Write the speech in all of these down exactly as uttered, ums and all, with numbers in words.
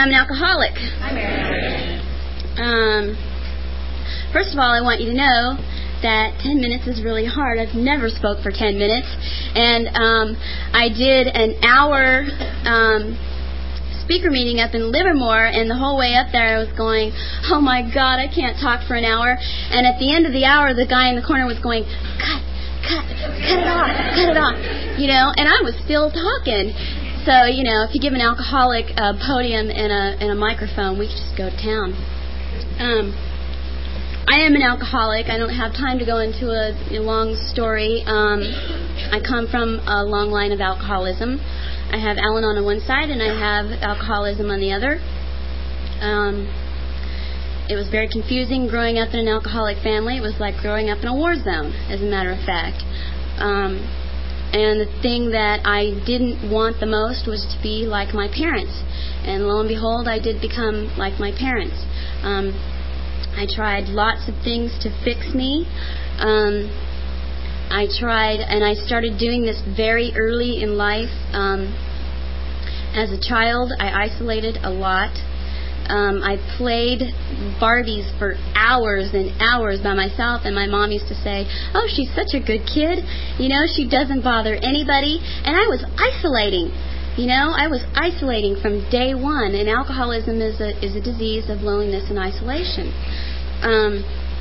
I'm an alcoholic. Hi, Mary. Um, first of all, I want you to know that ten minutes is really hard. I've never spoke for ten minutes. And um, I did an hour um, speaker meeting up in Livermore, and the whole way up there I was going, oh my God, I can't talk for an hour. And at the end of the hour, the guy in the corner was going, cut, cut, cut it off, cut it off. You know, and I was still talking. So, you know, if you give an alcoholic a podium and a, and a microphone, we could just go to town. Um, I am an alcoholic. I don't have time to go into a, a long story. Um, I come from a long line of alcoholism. I have Al-Anon on one side and I have alcoholism on the other. Um, it was very confusing growing up in an alcoholic family. It was like growing up in a war zone, as a matter of fact. Um, and the thing that I didn't want the most was to be like my parents. And lo and behold, I did become like my parents. Um, I tried lots of things to fix me. Um, I tried, and I started doing this very early in life. Um, as a child, I isolated a lot. Um, I played Barbies for hours and hours by myself, and my mom used to say, oh, she's such a good kid. You know, she doesn't bother anybody. And I was isolating. You know, I was isolating from day one, and alcoholism is a is a disease of loneliness and isolation. Um,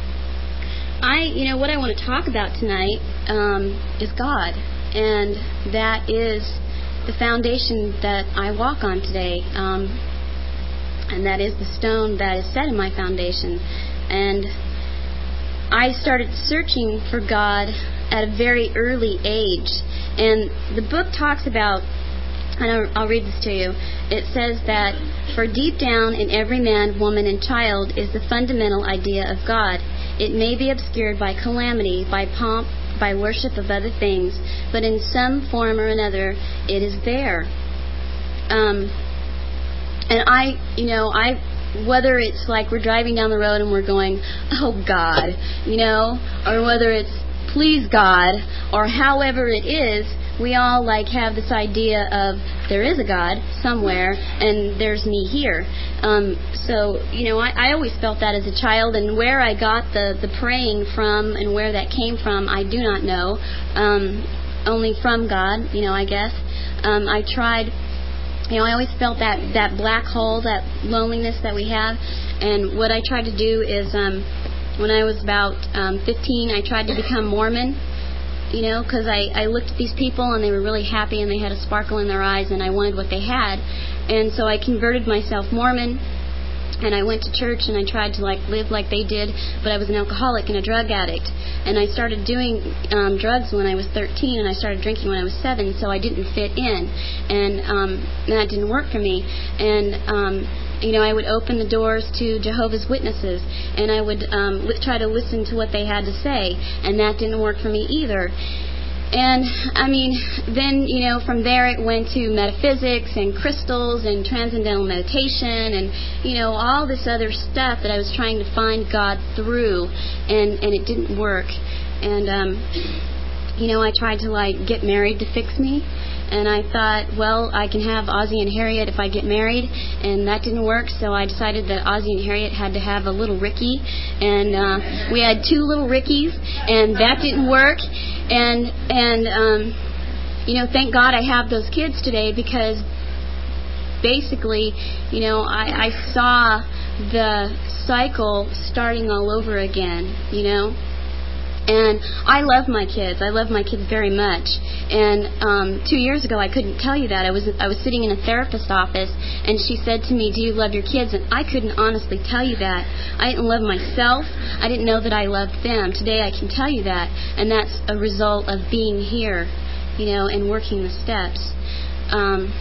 I, you know, what I want to talk about tonight um, is God, and that is the foundation that I walk on today, um, and that is the stone that is set in my foundation. And I started searching for God at a very early age, and the book talks about, and I'll, I'll read this to you. It says that, for deep down in every man, woman, and child is the fundamental idea of God. It may be obscured by calamity, by pomp, by worship of other things, but in some form or another, it is there. Um, and I, you know, I, whether it's like we're driving down the road and we're going, oh God, you know, or whether it's please God, or however it is, we all like have this idea of there is a God somewhere and there's me here. Um, so, you know, I, I always felt that as a child, and where I got the, the praying from and where that came from, I do not know. Um, only from God, you know, I guess. Um, I tried, you know, I always felt that, that black hole, that loneliness that we have. And what I tried to do is, um, when I was about um, fifteen, I tried to become Mormon. You know, because I, I looked at these people and they were really happy and they had a sparkle in their eyes and I wanted what they had. And so I converted myself Mormon, and I went to church and I tried to like live like they did, but I was an alcoholic and a drug addict. And I started doing um, drugs when I was thirteen, and I started drinking when I was seven, so I didn't fit in. And um, that didn't work for me. And um, you know, I would open the doors to Jehovah's Witnesses, and I would um, li- try to listen to what they had to say, and that didn't work for me either. And, I mean, then, you know, from there it went to metaphysics and crystals and transcendental meditation and, you know, all this other stuff that I was trying to find God through, and, and it didn't work. And, um, you know, I tried to, like, get married to fix me. And I thought, well, I can have Ozzie and Harriet if I get married, and that didn't work, so I decided that Ozzie and Harriet had to have a little Ricky, and uh, we had two little Rickies, and that didn't work, and, and um, you know, thank God I have those kids today, because basically, you know, I, I saw the cycle starting all over again, you know. And I love my kids. I love my kids very much. And um, two years ago, I couldn't tell you that. I was I was sitting in a therapist's office, and she said to me, do you love your kids? And I couldn't honestly tell you that. I didn't love myself. I didn't know that I loved them. Today, I can tell you that. And that's a result of being here, you know, and working the steps. Um,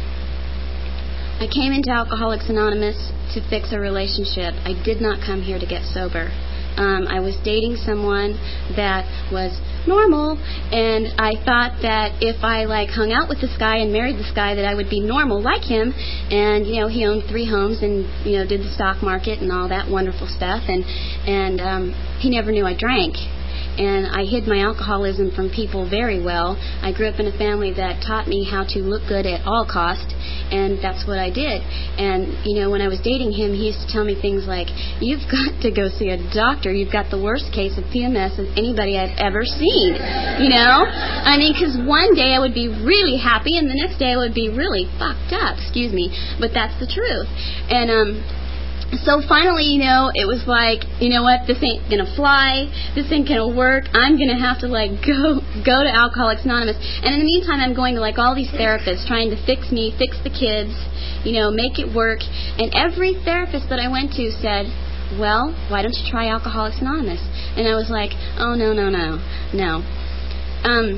I came into Alcoholics Anonymous to fix a relationship. I did not come here to get sober. Um, I was dating someone that was normal, and I thought that if I like hung out with this guy and married this guy, that I would be normal like him. And you know, he owned three homes and you know did the stock market and all that wonderful stuff. And and um, he never knew I drank. and I hid my alcoholism from people very well. I grew up in a family that taught me how to look good at all cost, and that's what I did. And, you know, when I was dating him, he used to tell me things like, you've got to go see a doctor. You've got the worst case of P M S of anybody I've ever seen, you know? I mean, because one day I would be really happy, and the next day I would be really fucked up, excuse me, but that's the truth. And, um, so finally, you know, it was like, you know what, this ain't going to fly, this ain't going to work, I'm going to have to, like, go go to Alcoholics Anonymous. And in the meantime, I'm going to, like, all these therapists trying to fix me, fix the kids, you know, make it work. And every therapist that I went to said, well, why don't you try Alcoholics Anonymous? And I was like, oh, no, no, no, no. Um...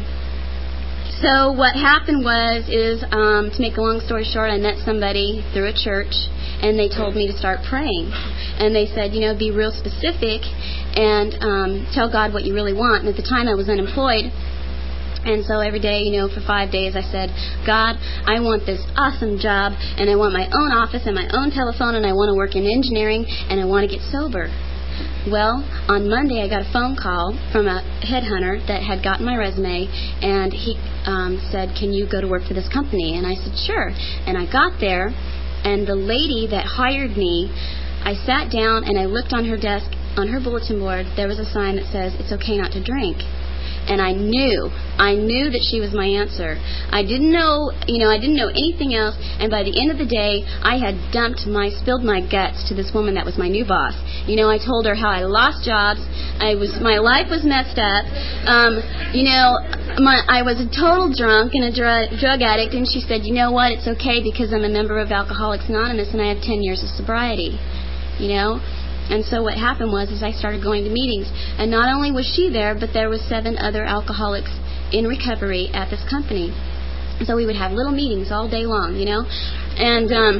So what happened was, is um, to make a long story short, I met somebody through a church, and they told me to start praying. And they said, you know, be real specific and um, tell God what you really want. And at the time, I was unemployed. And so every day, you know, for five days, I said, God, I want this awesome job, and I want my own office and my own telephone, and I want to work in engineering, and I want to get sober. Well, on Monday I got a phone call from a headhunter that had gotten my resume, and he um, said, can you go to work for this company? And I said, sure. And I got there, and the lady that hired me, I sat down and I looked on her desk, on her bulletin board, there was a sign that says, it's okay not to drink. And I knew, I knew that she was my answer. I didn't know, you know, I didn't know anything else. And by the end of the day, I had dumped my, spilled my guts to this woman that was my new boss. You know, I told her how I lost jobs. I was, my life was messed up. Um, you know, my, I was a total drunk and a drug, drug addict. And she said, you know what? It's okay because I'm a member of Alcoholics Anonymous and I have ten years of sobriety. You know. And so what happened was is I started going to meetings. And not only was she there, but there was seven other alcoholics in recovery at this company. So we would have little meetings all day long, you know. And, um,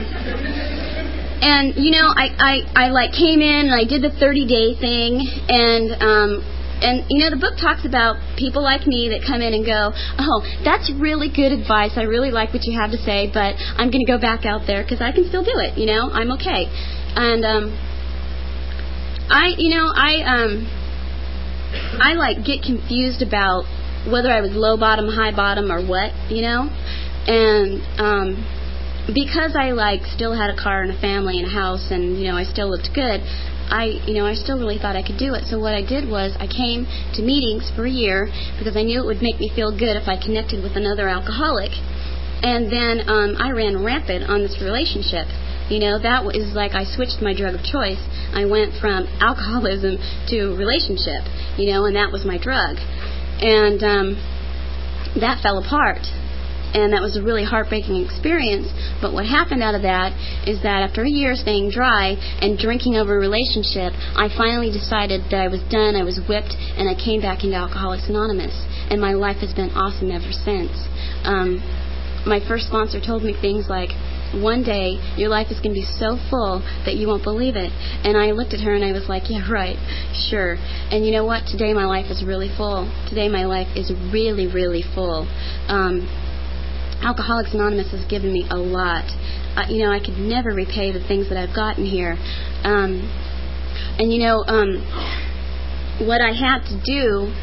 and you know, I, I, I like came in and I did the thirty-day thing. And, um, and, you know, the book talks about people like me that come in and go, oh, that's really good advice. I really like what you have to say, but I'm going to go back out there because I can still do it, you know. I'm okay. And, um... I, you know, I, um, I, like, get confused about whether I was low bottom, high bottom, or what, you know? And, um, because I, like, still had a car and a family and a house and, you know, I still looked good, I, you know, I still really thought I could do it. So what I did was I came to meetings for a year because I knew it would make me feel good if I connected with another alcoholic. And then, um, I ran rampant on this relationship. You know, that was like I switched my drug of choice. I went from alcoholism to relationship, you know, and that was my drug. And um, that fell apart. And that was a really heartbreaking experience. But what happened out of that is that after a year staying dry and drinking over a relationship, I finally decided that I was done, I was whipped, and I came back into Alcoholics Anonymous. And my life has been awesome ever since. Um, my first sponsor told me things like, one day your life is going to be so full that you won't believe it. And I looked at her and I was like, yeah, right, sure. And you know what? Today my life is really full. Today my life is really, really full. Um, Alcoholics Anonymous has given me a lot. Uh, you know, I could never repay the things that I've gotten here. Um, and you know, um, what I had to do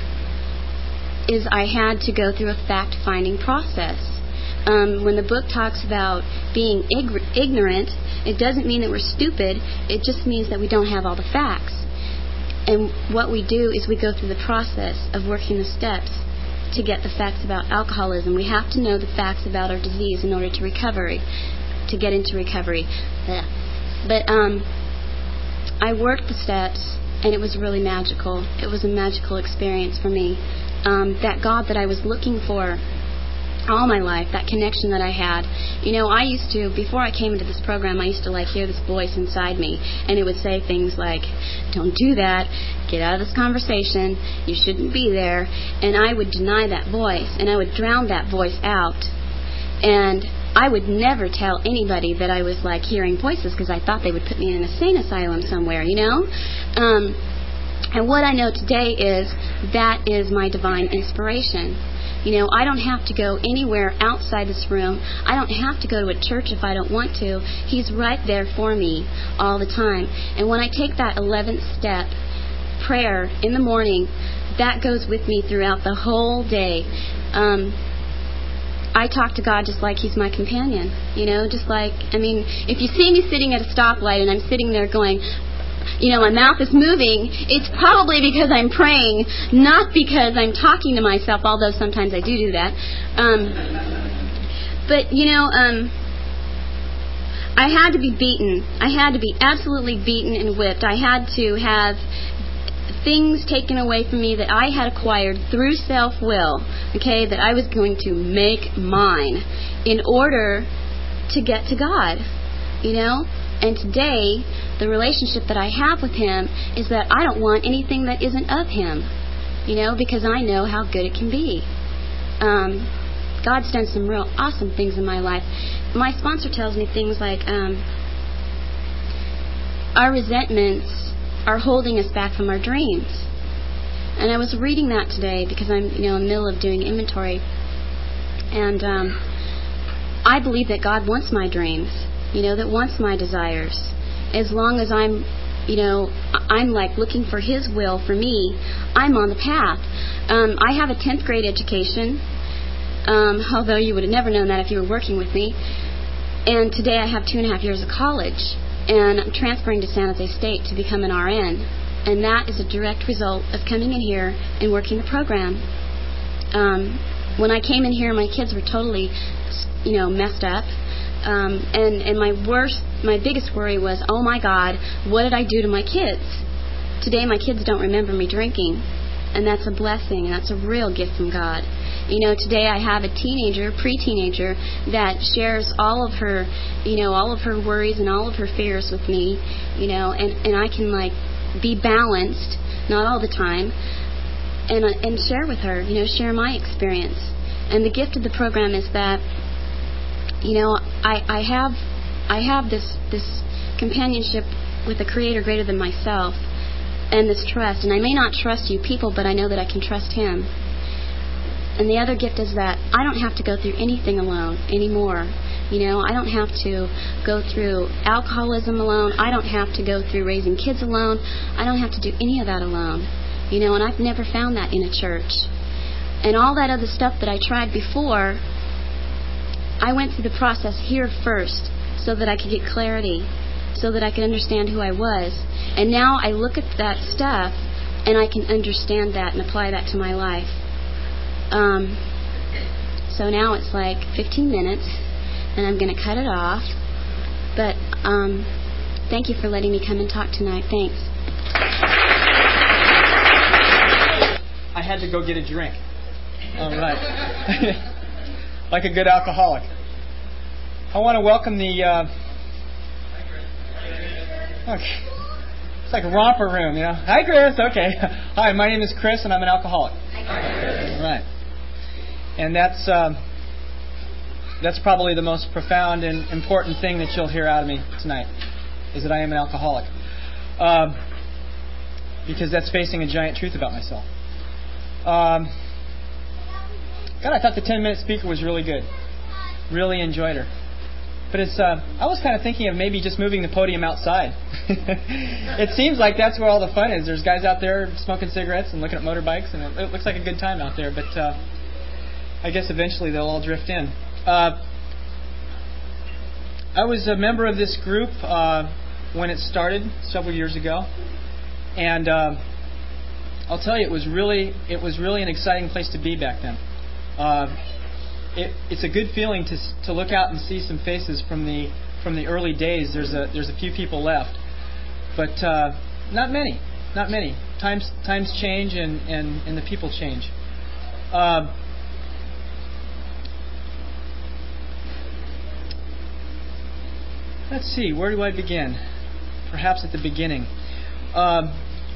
is I had to go through a fact-finding process. Um, when the book talks about being ig- ignorant, it doesn't mean that we're stupid. It just means that we don't have all the facts. And what we do is we go through the process of working the steps to get the facts about alcoholism. We have to know the facts about our disease in order to recovery, to get into recovery. But um, I worked the steps, and it was really magical. It was a magical experience for me. Um, that God that I was looking for all my life, that connection that I had. You know, I used to, before I came into this program, I used to like hear this voice inside me, and it would say things like, don't do that, get out of this conversation, you shouldn't be there. And I would deny that voice, and I would drown that voice out. And I would never tell anybody that I was like hearing voices because I thought they would put me in an insane asylum somewhere, you know? Um, and what I know today is that is my divine inspiration. You know, I don't have to go anywhere outside this room. I don't have to go to a church if I don't want to. He's right there for me all the time. And when I take that eleventh step, prayer in the morning, that goes with me throughout the whole day. Um, I talk to God just like He's my companion, you know, just like, I mean, if you see me sitting at a stoplight and I'm sitting there going, you know, my mouth is moving, it's probably because I'm praying, not because I'm talking to myself, although sometimes I do do that. Um, but, you know, um, I had to be beaten. I had to be absolutely beaten and whipped. I had to have things taken away from me that I had acquired through self-will, okay, that I was going to make mine in order to get to God, you know? And today, the relationship that I have with Him is that I don't want anything that isn't of Him, you know, because I know how good it can be. Um, God's done some real awesome things in my life. My sponsor tells me things like, um, our resentments are holding us back from our dreams. And I was reading that today because I'm, you know, in the middle of doing inventory. And um, I believe that God wants my dreams, you know, that wants my desires. As long as I'm, you know, I'm like looking for His will for me, I'm on the path. Um, I have a tenth grade education, um, although you would have never known that if you were working with me. And today I have two and a half years of college. And I'm transferring to San Jose State to become an R N. And that is a direct result of coming in here and working the program. Um, when I came in here, my kids were totally, you know, messed up. Um, and, and my worst, my biggest worry was, oh my God, what did I do to my kids? Today my kids don't remember me drinking. And that's a blessing, and that's a real gift from God. You know, today I have a teenager, pre-teenager, that shares all of her, you know, all of her worries and all of her fears with me, you know, and, and I can, like, be balanced, not all the time, and uh, and share with her, you know, share my experience. And the gift of the program is that, you know, I, I have I have this this companionship with a Creator greater than myself, and this trust. And I may not trust you people, but I know that I can trust Him. And the other gift is that I don't have to go through anything alone anymore. You know, I don't have to go through alcoholism alone. I don't have to go through raising kids alone. I don't have to do any of that alone. You know, and I've never found that in a church. And all that other stuff that I tried before, I went through the process here first so that I could get clarity, so that I could understand who I was. And now I look at that stuff and I can understand that and apply that to my life. Um, so now it's like fifteen minutes, and I'm going to cut it off. But um, thank you for letting me come and talk tonight. Thanks. I had to go get a drink. All right. Like a good alcoholic. I want to welcome the... Uh, okay. It's like a romper room, you know. Hi, Chris. Okay. Hi, my name is Chris, and I'm an alcoholic. All right. And that's um, that's probably the most profound and important thing that you'll hear out of me tonight, is that I am an alcoholic. Um, because that's facing a giant truth about myself. Um, God, I thought the ten-minute speaker was really good. Really enjoyed her. But it's uh, I was kind of thinking of maybe just moving the podium outside. It seems like that's where all the fun is. There's guys out there smoking cigarettes and looking at motorbikes, and it, it looks like a good time out there. But uh, I guess eventually they'll all drift in. Uh, I was a member of this group uh, when it started several years ago, and uh, I'll tell you, it was really it was really an exciting place to be back then. Uh, it, it's a good feeling to to look out and see some faces from the from the early days. There's a there's a few people left, but uh, not many, not many. Times times change and and, and the people change. Uh, let's see, where do I begin? Perhaps at the beginning. Um,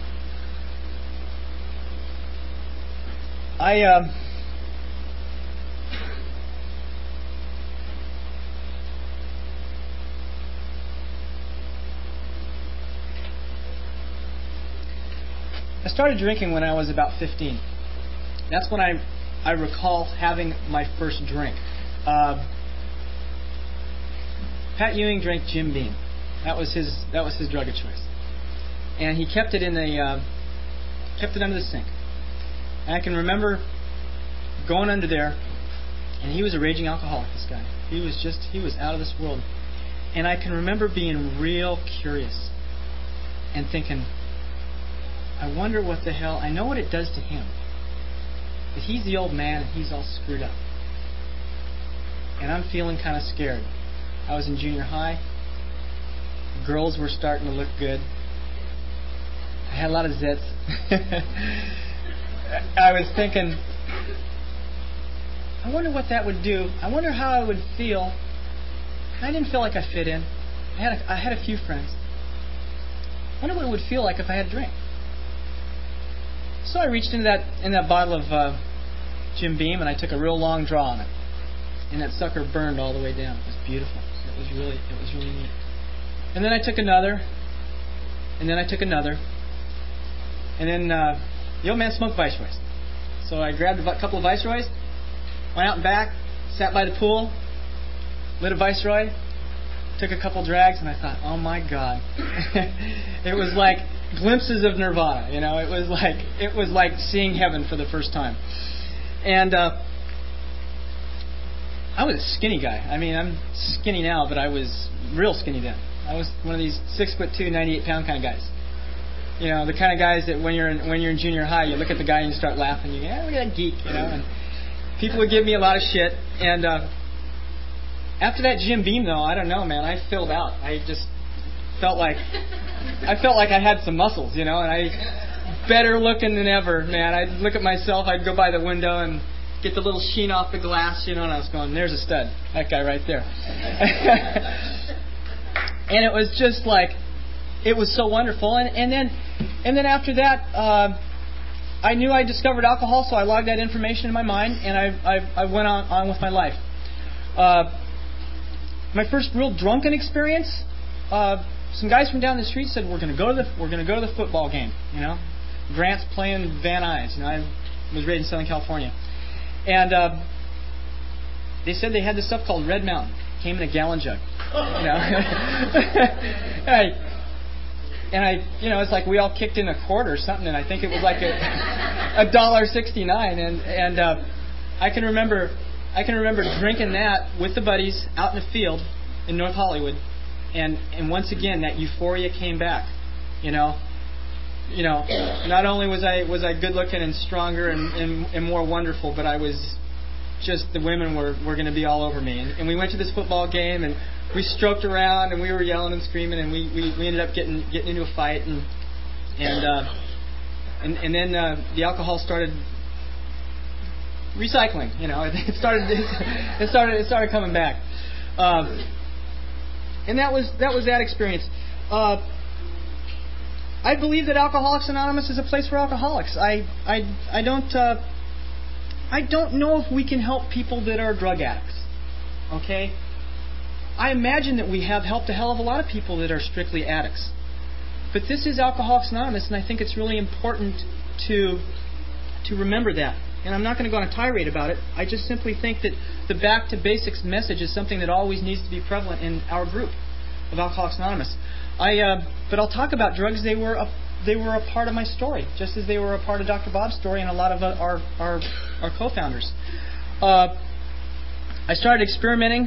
I. Uh, I started drinking when I was about fifteen. That's when I I recall having my first drink. Uh, Pat Ewing drank Jim Beam. That was his that was his drug of choice, and he kept it in a uh, kept it under the sink. And I can remember going under there, and he was a raging alcoholic, this guy. He was just, he was out of this world. And I can remember being real curious and thinking, I wonder what the hell, I know what it does to him. But he's the old man and he's all screwed up. And I'm feeling kind of scared. I was in junior high. Girls were starting to look good. I had a lot of zits. I was thinking, I wonder what that would do. I wonder how I would feel. I didn't feel like I fit in. I had a, I had a few friends. I wonder what it would feel like if I had a drink. So I reached into that in that bottle of uh, Jim Beam and I took a real long draw on it, and that sucker burned all the way down. It was beautiful. It was really it was really neat. And then I took another, and then I took another, and then uh, the old man smoked Viceroys. So I grabbed a couple of Viceroys, went out and back, sat by the pool, lit a Viceroy, took a couple drags, and I thought, oh my God. It was like glimpses of nirvana, you know. It was like it was like seeing heaven for the first time. And uh, I was a skinny guy. I mean, I'm skinny now, but I was real skinny then. I was one of these six foot two, ninety-eight pound kind of guys. You know, the kind of guys that when you're in, when you're in junior high, you look at the guy and you start laughing. You go, yeah, look at that geek, you know. And people would give me a lot of shit. And uh, after that Jim Beam, though, I don't know, man. I filled out. I just felt like I felt like I had some muscles, you know. And I better looking than ever, man. I'd look at myself. I'd go by the window and get the little sheen off the glass, you know. And I was going, "There's a stud. That guy right there." And it was just like, it was so wonderful. And, and then, and then after that, uh, I knew I discovered alcohol, so I logged that information in my mind, and I I, I went on, on with my life. Uh, my first real drunken experience, uh, some guys from down the street said, "We're going to go to the we're going to go to the football game." You know, Grant's playing Van Nuys. You know, I was raised in Southern California, and uh, they said they had this stuff called Red Mountain. Came in a gallon jug. You know, and I, and I, you know, it's like we all kicked in a quarter or something, and I think it was like a a dollar sixty nine, and and uh, I can remember, I can remember drinking that with the buddies out in the field in North Hollywood, and and once again that euphoria came back, you know, you know, not only was I was I good looking and stronger and, and, and more wonderful, but I was just, the women were, were going to be all over me. And, and we went to this football game, and we stroked around, and we were yelling and screaming, and we, we, we ended up getting getting into a fight, and and uh, and, and then uh, the alcohol started recycling. You know, it started it started it started coming back, um, and that was that was that experience. Uh, I believe that Alcoholics Anonymous is a place for alcoholics. I I I don't. Uh, I don't know if we can help people that are drug addicts. Okay? I imagine that we have helped a hell of a lot of people that are strictly addicts. But this is Alcoholics Anonymous, and I think it's really important to to remember that. And I'm not going to go on a tirade about it. I just simply think that the back to basics message is something that always needs to be prevalent in our group of Alcoholics Anonymous. I uh, but I'll talk about drugs. They were a They were a part of my story, just as they were a part of Doctor Bob's story and a lot of our our, our co-founders. Uh, I started experimenting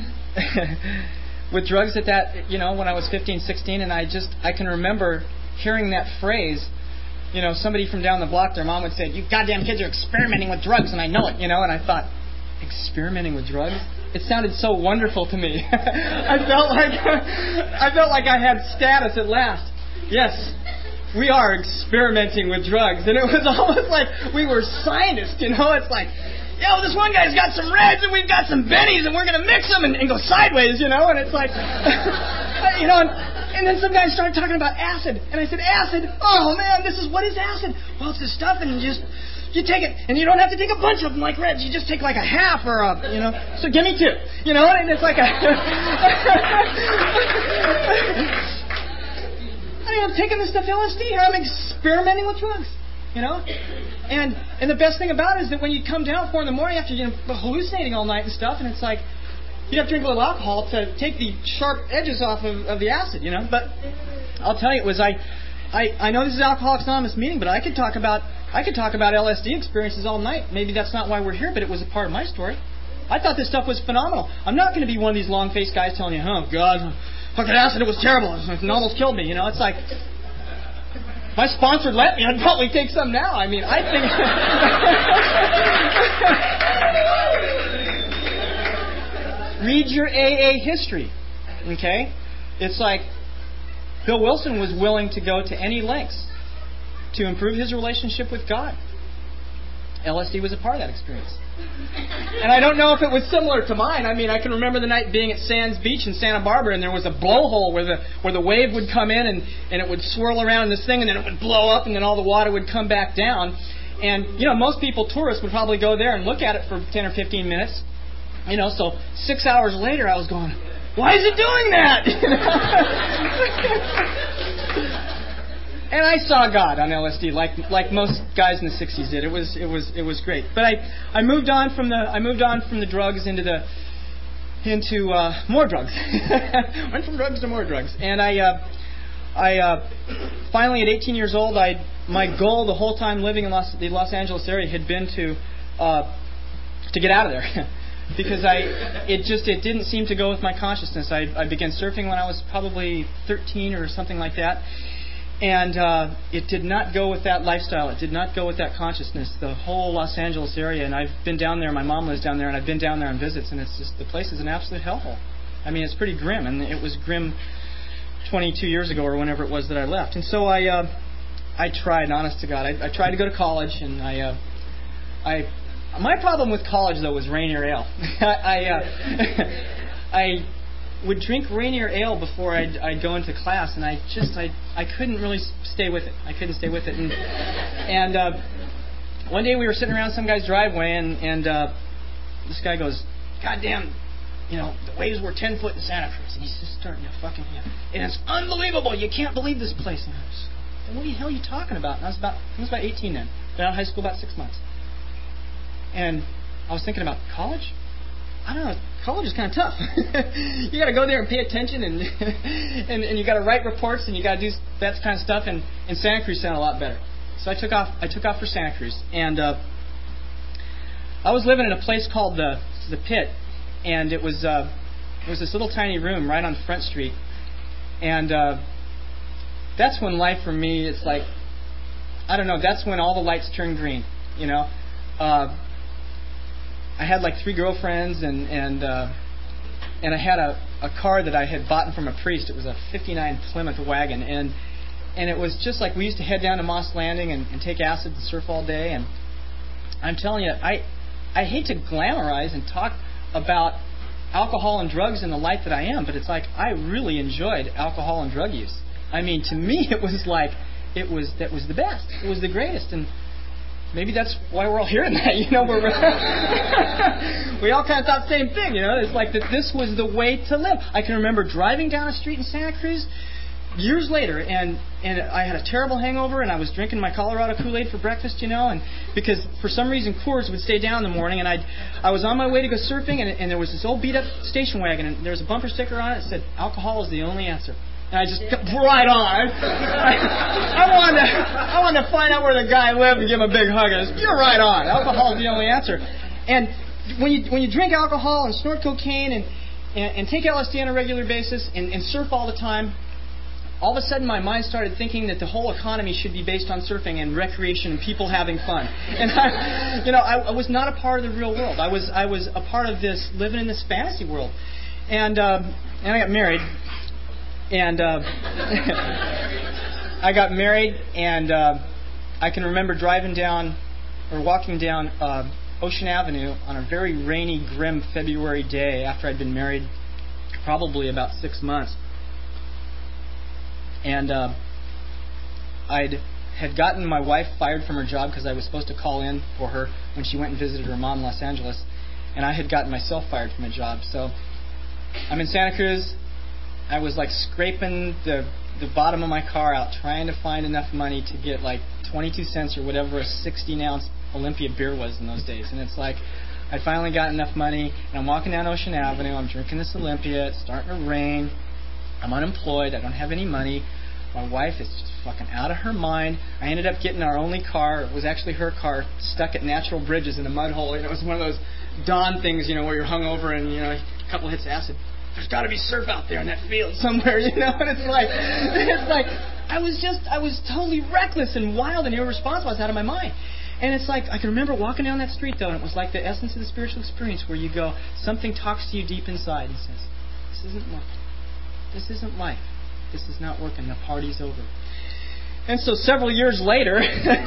with drugs at that, you know, when I was fifteen, sixteen, and I just I can remember hearing that phrase. You know, somebody from down the block, their mom would say, "You goddamn kids are experimenting with drugs," and I know it, you know. And I thought, experimenting with drugs? It sounded so wonderful to me. I felt like I felt like I had status at last. Yes. We are experimenting with drugs. And it was almost like we were scientists, you know. It's like, yo, this one guy's got some Reds and we've got some Bennies and we're going to mix them and, and go sideways, you know. And it's like, you know, and, and then some guys started talking about acid. And I said, acid? Oh, man, this is, what is acid? Well, it's the stuff and you just, you take it. And you don't have to take a bunch of them like Reds. You just take like a half or a, you know. So give me two, you know. And it's like a... I'm taking this stuff L S D here. I'm experimenting with drugs, you know. And and the best thing about it is that when you come down at four in the morning after you're hallucinating all night and stuff, and it's like you have to drink a little alcohol to take the sharp edges off of, of the acid, you know. But I'll tell you, it was I I, I know this is Alcoholics Anonymous meeting, but I could talk about I could talk about L S D experiences all night. Maybe that's not why we're here, but it was a part of my story. I thought this stuff was phenomenal. I'm not going to be one of these long-faced guys telling you, oh, God, fucking acid, it was terrible. It almost killed me. You know, it's like, if my sponsor let me, I'd probably take some now. I mean, I think... Read your A A history, okay? It's like Bill Wilson was willing to go to any lengths to improve his relationship with God. L S D was a part of that experience. And I don't know if it was similar to mine. I mean, I can remember the night being at Sands Beach in Santa Barbara, and there was a blowhole where the where the wave would come in and, and it would swirl around in this thing, and then it would blow up, and then all the water would come back down. And, you know, most people, tourists, would probably go there and look at it for ten or fifteen minutes. You know, so six hours later, I was going, why is it doing that? And I saw God on L S D, like like most guys in the sixties did. It was it was it was great. But I, I moved on from the I moved on from the drugs into the into uh, more drugs. Went from drugs to more drugs. And I uh, I uh, finally at eighteen years old, I my goal the whole time living in Los, the Los Angeles area had been to uh, to get out of there. Because I, it just it didn't seem to go with my consciousness. I, I began surfing when I was probably thirteen or something like that. And uh, it did not go with that lifestyle. It did not go with that consciousness. The whole Los Angeles area, and I've been down there. My mom lives down there, and I've been down there on visits, and it's just the place is an absolute hellhole. I mean, it's pretty grim, and it was grim twenty-two years ago or whenever it was that I left. And so I, uh, I tried. Honest to God, I, I tried to go to college, and I, uh, I, my problem with college though was Rainier Ale. I, uh, I. would drink Rainier Ale before I'd, I'd go into class, and I just I I couldn't really stay with it. I couldn't stay with it. And, and uh, one day we were sitting around some guy's driveway, and and uh, this guy goes, "God damn, you know, the waves were ten foot in Santa Cruz," and he's just starting to fucking, you know, and it's unbelievable. You can't believe this place. And I was, what the hell are you talking about? And I was about I was about eighteen then. Been out of high school about six months, and I was thinking about college. I don't know. College is kind of tough. You got to go there and pay attention, and and, and you got to write reports, and you got to do that kind of stuff. And, and Santa Cruz sounded a lot better. So I took off. I took off for Santa Cruz, and uh, I was living in a place called the the Pit, and it was uh, it was this little tiny room right on Front Street, and uh, that's when life for me, it's like, I don't know. That's when all the lights turn green. You know. Uh, I had like three girlfriends, and and uh, and I had a, a car that I had bought from a priest. It was a fifty-nine Plymouth wagon, and and it was just like we used to head down to Moss Landing and, and take acid and surf all day. And I'm telling you, I I hate to glamorize and talk about alcohol and drugs in the light that I am, but it's like I really enjoyed alcohol and drug use. I mean, to me, it was like it was that was the best. It was the greatest. And maybe that's why we're all hearing that, you know. We're we all kind of thought the same thing, you know. It's like that this was the way to live. I can remember driving down a street in Santa Cruz years later, and, and I had a terrible hangover, and I was drinking my Colorado Kool-Aid for breakfast, you know, and because for some reason Coors would stay down in the morning, and I I was on my way to go surfing, and, and there was this old beat-up station wagon, and there was a bumper sticker on it that said, "Alcohol is the only answer." And I just kept right on. I, I wanted to, I wanted to find out where the guy lived and give him a big hug. I was, you're right on. Alcohol is the only answer. And when you when you drink alcohol and snort cocaine and, and, and take L S D on a regular basis and, and surf all the time, all of a sudden my mind started thinking that the whole economy should be based on surfing and recreation and people having fun. And I, you know, I, I was not a part of the real world. I was I was a part of this living in this fantasy world. And um, and I got married. And uh, I got married, and uh, I can remember driving down or walking down uh, Ocean Avenue on a very rainy, grim February day after I'd been married probably about six months. And uh, I'd had gotten my wife fired from her job because I was supposed to call in for her when she went and visited her mom in Los Angeles. And I had gotten myself fired from a job. So I'm in Santa Cruz. I was like scraping the the bottom of my car out, trying to find enough money to get like twenty-two cents or whatever a sixteen ounce Olympia beer was in those days. And it's like, I finally got enough money, and I'm walking down Ocean Avenue, I'm drinking this Olympia, it's starting to rain, I'm unemployed, I don't have any money, my wife is just fucking out of her mind. I ended up getting our only car. It was actually her car, stuck at Natural Bridges in a mud hole. And it was one of those dawn things, you know, where you're hungover and, you know, a couple hits of acid. There's got to be surf out there in that field somewhere, you know. And it's like, it's like I was just, I was totally reckless and wild and irresponsible. I was out of my mind. And it's like, I can remember walking down that street, though, and it was like the essence of the spiritual experience where you go, something talks to you deep inside and says, this isn't working. This isn't life. This is not working. The party's over. And so several years later,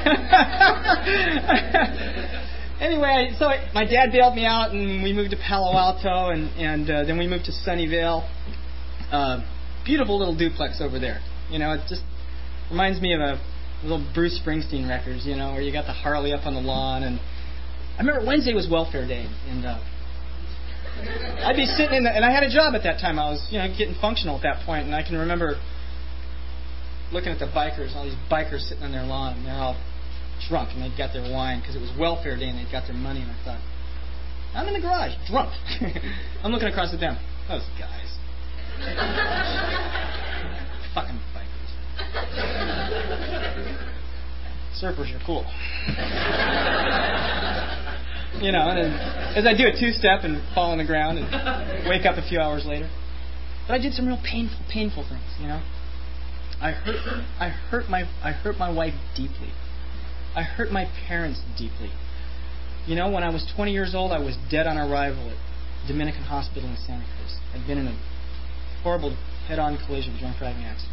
anyway, so my dad bailed me out, and we moved to Palo Alto, and, and uh, then we moved to Sunnyvale. Uh, beautiful little duplex over there. You know, it just reminds me of a little Bruce Springsteen records, you know, where you got the Harley up on the lawn. And I remember Wednesday was welfare day, and uh, I'd be sitting in the, and I had a job at that time. I was, you know, getting functional at that point, and I can remember looking at the bikers, all these bikers sitting on their lawn, and they're all drunk, and they'd got their wine because it was welfare day, and they'd got their money, and I thought, I'm in the garage, drunk. I'm looking across at them. Those guys. Fucking bikers. Surfers are cool. You know, and as I do a two-step and fall on the ground and wake up a few hours later. But I did some real painful, painful things, you know. I hurt I hurt my I hurt my wife deeply. I hurt my parents deeply. You know, when I was twenty years old, I was dead on arrival at Dominican Hospital in Santa Cruz. I'd been in a horrible head-on collision, drunk driving accident.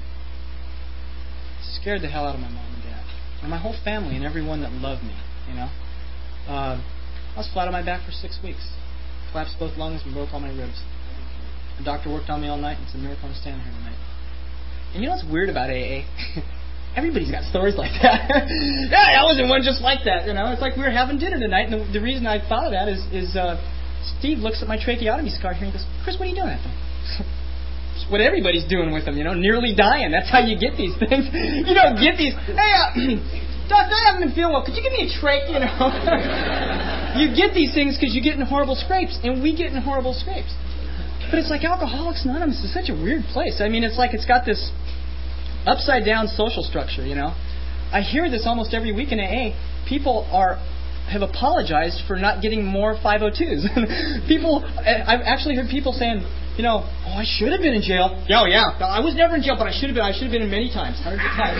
It scared the hell out of my mom and dad. And my whole family and everyone that loved me, you know. Uh, I was flat on my back for six weeks. Collapsed both lungs and broke all my ribs. The doctor worked on me all night, and it's a miracle I'm standing here tonight. And you know what's weird about A A? Everybody's got stories like that. Yeah, I wasn't one just like that, you know. It's like we were having dinner tonight, and the, the reason I thought of that is, is uh, Steve looks at my tracheotomy scar here and he goes, Chris, what are you doing after? It's what everybody's doing with them, you know, nearly dying. That's how you get these things. You don't get these. Hey, uh, Doc, I haven't been feeling well. Could you give me a trach, you know? You get these things because you get in horrible scrapes, and we get in horrible scrapes. But it's like Alcoholics Anonymous is such a weird place. I mean, it's like it's got this upside-down social structure, you know. I hear this almost every week in A A. People are have apologized for not getting more five oh twos. People, I've actually heard people saying, you know, oh, I should have been in jail. Oh, yeah. I was never in jail, but I should have been. I should have been in many times, hundreds of times.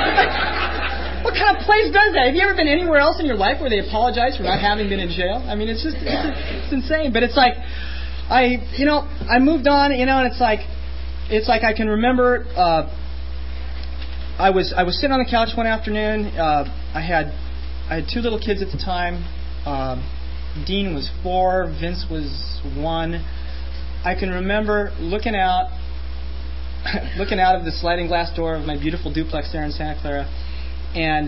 What kind of place does that? Have you ever been anywhere else in your life where they apologize for not having been in jail? I mean, it's just, it's, it's insane. But it's like, I, you know, I moved on, you know, and it's like, it's like I can remember, uh, I was I was sitting on the couch one afternoon. Uh, I had I had two little kids at the time. Uh, Dean was four. Vince was one. I can remember looking out, looking out of the sliding glass door of my beautiful duplex there in Santa Clara, and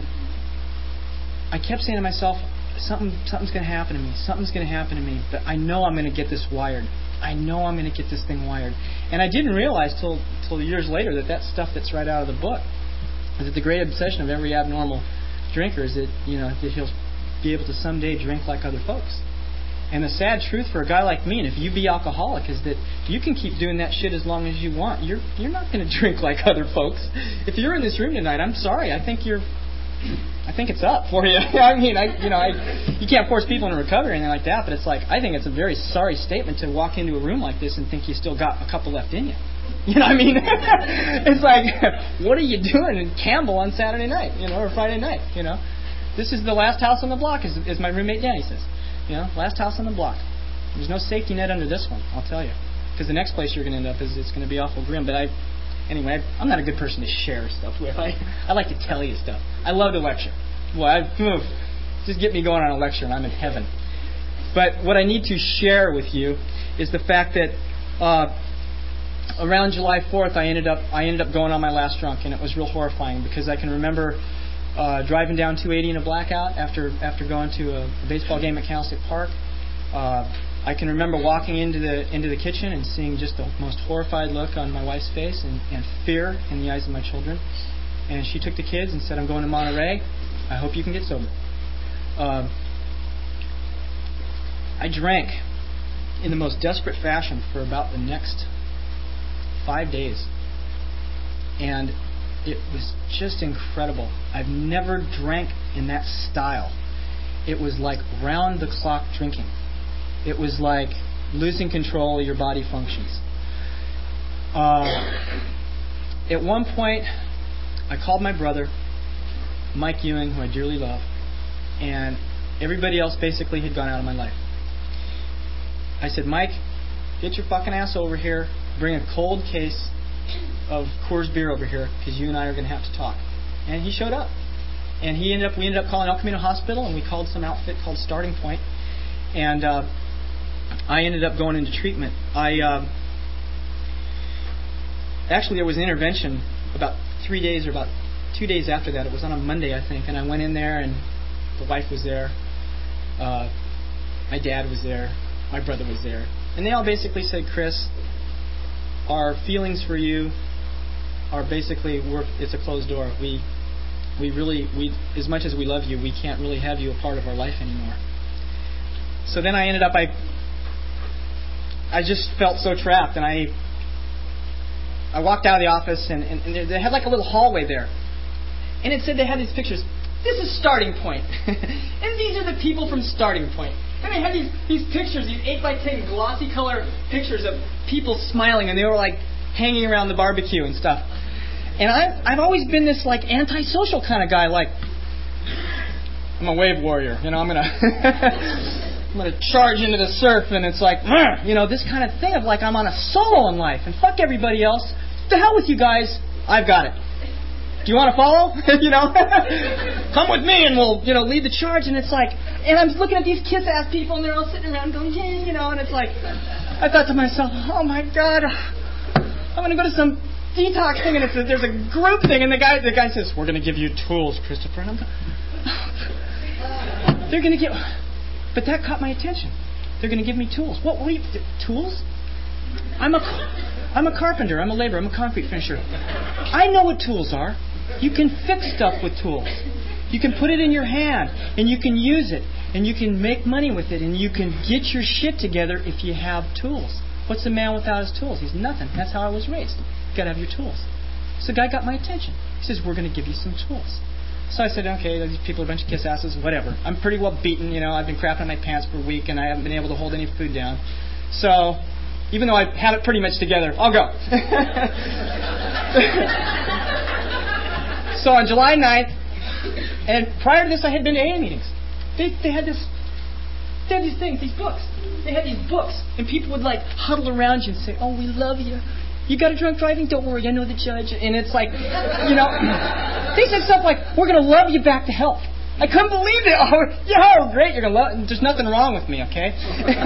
I kept saying to myself, "Something something's going to happen to me. Something's going to happen to me. But I know I'm going to get this wired. I know I'm going to get this thing wired." And I didn't realize till till years later that that stuff that's right out of the book. Is that the great obsession of every abnormal drinker is that, you know, that he'll be able to someday drink like other folks. And the sad truth for a guy like me, and if you be alcoholic, is that you can keep doing that shit as long as you want. You're you're not going to drink like other folks. If you're in this room tonight, I'm sorry. I think you're, I think it's up for you. I mean, I you know, I you can't force people into recovery or anything like that. But it's like, I think it's a very sorry statement to walk into a room like this and think you still got a couple left in you. You know what I mean? It's like, what are you doing in Campbell on Saturday night, you know, or Friday night, you know? This is the last house on the block, as, as my roommate Danny says. You know, last house on the block. There's no safety net under this one, I'll tell you. Because the next place you're going to end up is it's going to be awful grim. But I, anyway, I, I'm not a good person to share stuff with. I, I like to tell you stuff. I love to lecture. Well, I, oof, just get me going on a lecture and I'm in heaven. But what I need to share with you is the fact that uh, around July fourth, I ended up I ended up going on my last drunk, and it was real horrifying because I can remember uh, driving down two eighty in a blackout after after going to a, a baseball game at Candlestick Park. Uh, I can remember walking into the into the kitchen and seeing just the most horrified look on my wife's face and, and fear in the eyes of my children. And she took the kids and said, "I'm going to Monterey. I hope you can get sober." Uh, I drank in the most desperate fashion for about the next five days. And it was just incredible. I've never drank in that style. It was like round-the-clock drinking. It was like losing control of your body functions. Uh, at one point, I called my brother, Mike Ewing, who I dearly love, and everybody else basically had gone out of my life. I said, Mike, get your fucking ass over here, bring a cold case of Coors beer over here, because you and I are going to have to talk. And he showed up. And he ended up, we ended up calling El Camino Hospital, and we called some outfit called Starting Point. And uh, I ended up going into treatment. I uh, actually there was an intervention about three days or about two days after that. It was on a Monday, I think. And I went in there, and the wife was there. Uh, my dad was there. My brother was there. And they all basically said, Chris, our feelings for you are basically, we're, it's a closed door. We we really, we as much as we love you, we can't really have you a part of our life anymore. So then I ended up, I I just felt so trapped, and I I walked out of the office, and, and, and they had like a little hallway there. And it said they had these pictures. This is Starting Point. And these are the people from Starting Point. And they had these, these pictures, these eight by ten glossy color pictures of people smiling, and they were like hanging around the barbecue and stuff. And I've, I've always been this like antisocial kind of guy, like, I'm a wave warrior, you know, I'm going to I'm gonna charge into the surf, and it's like, you know, this kind of thing of like I'm on a solo in life, and fuck everybody else. To hell with you guys, I've got it. Do you want to follow? you know, come with me and we'll, you know, lead the charge. And it's like, and I'm looking at these kiss-ass people, and they're all sitting around going, yeah, you know, and it's like, I thought to myself, oh my God, I'm going to go to some detox thing, and it's a, there's a group thing, and the guy, the guy says, we're going to give you tools, Christopher. And I'm going, they're going to give, but that caught my attention. They're going to give me tools. What? What are you, tools? I'm a, I'm a carpenter. I'm a laborer. I'm a concrete finisher. I know what tools are. You can fix stuff with tools. You can put it in your hand, and you can use it, and you can make money with it, and you can get your shit together if you have tools. What's a man without his tools? He's nothing. That's how I was raised. You got to have your tools. So the guy got my attention. He says, we're going to give you some tools. So I said, okay, these people are a bunch of kiss asses, whatever. I'm pretty well beaten, you know. I've been crapping my pants for a week, and I haven't been able to hold any food down. So even though I have it pretty much together, I'll go. So on July ninth, and prior to this, I had been to A A meetings. They they had this, they had these things, these books. They had these books, and people would like huddle around you and say, "Oh, we love you. You got a drunk driving? Don't worry, I know the judge." And it's like, you know, they said stuff like, "We're going to love you back to health." I couldn't believe it. Oh, yeah, great. You're gonna love. There's nothing wrong with me, okay?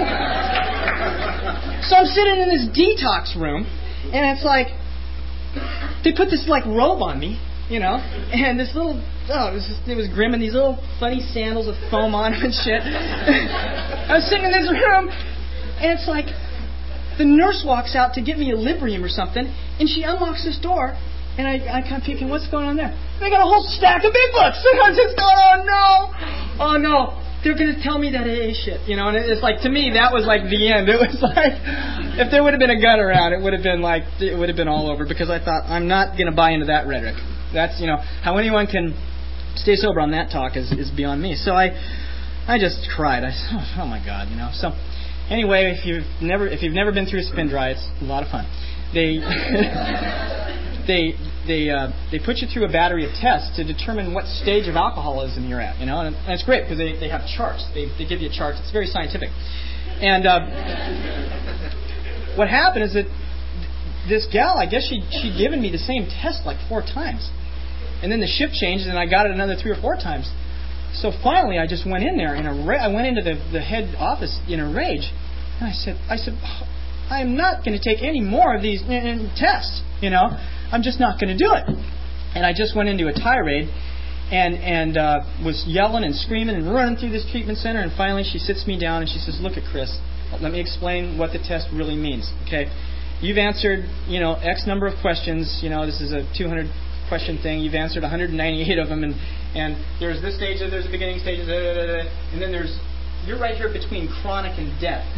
So I'm sitting in this detox room, and it's like they put this like robe on me. You know, and this little, oh, it was just, it was grim, and these little funny sandals with foam on them and shit. I was sitting in this room, and it's like, the nurse walks out to get me a Librium or something, and she unlocks this door, and I, I kind of thinking, what's going on there? They got a whole stack of big books, and I'm just going, oh no, oh no, they're going to tell me that A A shit, you know, and it's like, to me, that was like the end. It was like, if there would have been a gun around, it would have been like, it would have been all over, because I thought, I'm not going to buy into that rhetoric. That's, you know, how anyone can stay sober on that talk is, is beyond me. So I I just cried. I said, oh, oh my God, you know. So anyway, if you've never if you've never been through a spin dry, it's a lot of fun. They they they uh, they put you through a battery of tests to determine what stage of alcoholism you're at, you know. And, and it's great because they, they have charts. They they give you charts. It's very scientific. And uh, what happened is that this gal, I guess she she'd given me the same test like four times. And then the shift changed, and I got it another three or four times. So finally, I just went in there in a ra- I went into the, the head office in a rage, and I said, I said, I am not going to take any more of these uh, tests. You know, I'm just not going to do it. And I just went into a tirade, and and uh, was yelling and screaming and running through this treatment center. And finally, she sits me down and she says, "Look at Chris. Let me explain what the test really means. Okay, you've answered, you know, X number of questions. You know, this is a two hundred question thing. You've answered one hundred ninety-eight of them, and and there's this stage, there's a beginning stage, da, da, da, da, and then there's, you're right here between chronic and death."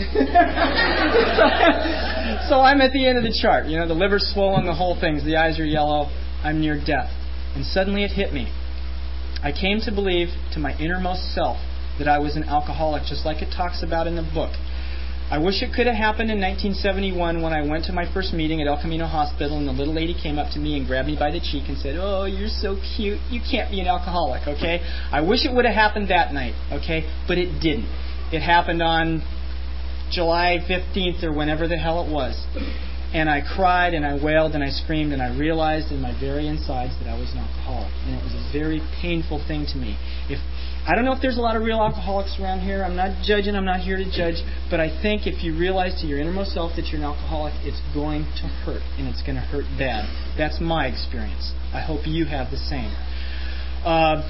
so, so I'm at the end of the chart. You know, the liver's swollen, the whole thing's, the eyes are yellow, I'm near death. And suddenly it hit me. I came to believe to my innermost self that I was an alcoholic, just like it talks about in the book. I wish it could have happened in nineteen seventy-one when I went to my first meeting at El Camino Hospital and the little lady came up to me and grabbed me by the cheek and said, "Oh, you're so cute. You can't be an alcoholic," okay? I wish it would have happened that night, okay? But it didn't. It happened on July fifteenth or whenever the hell it was. And I cried and I wailed and I screamed and I realized in my very insides that I was an alcoholic. And it was a very painful thing to me. If I don't know if there's a lot of real alcoholics around here. I'm not judging. I'm not here to judge. But I think if you realize to your innermost self that you're an alcoholic, it's going to hurt. And it's going to hurt bad. That's my experience. I hope you have the same. Uh,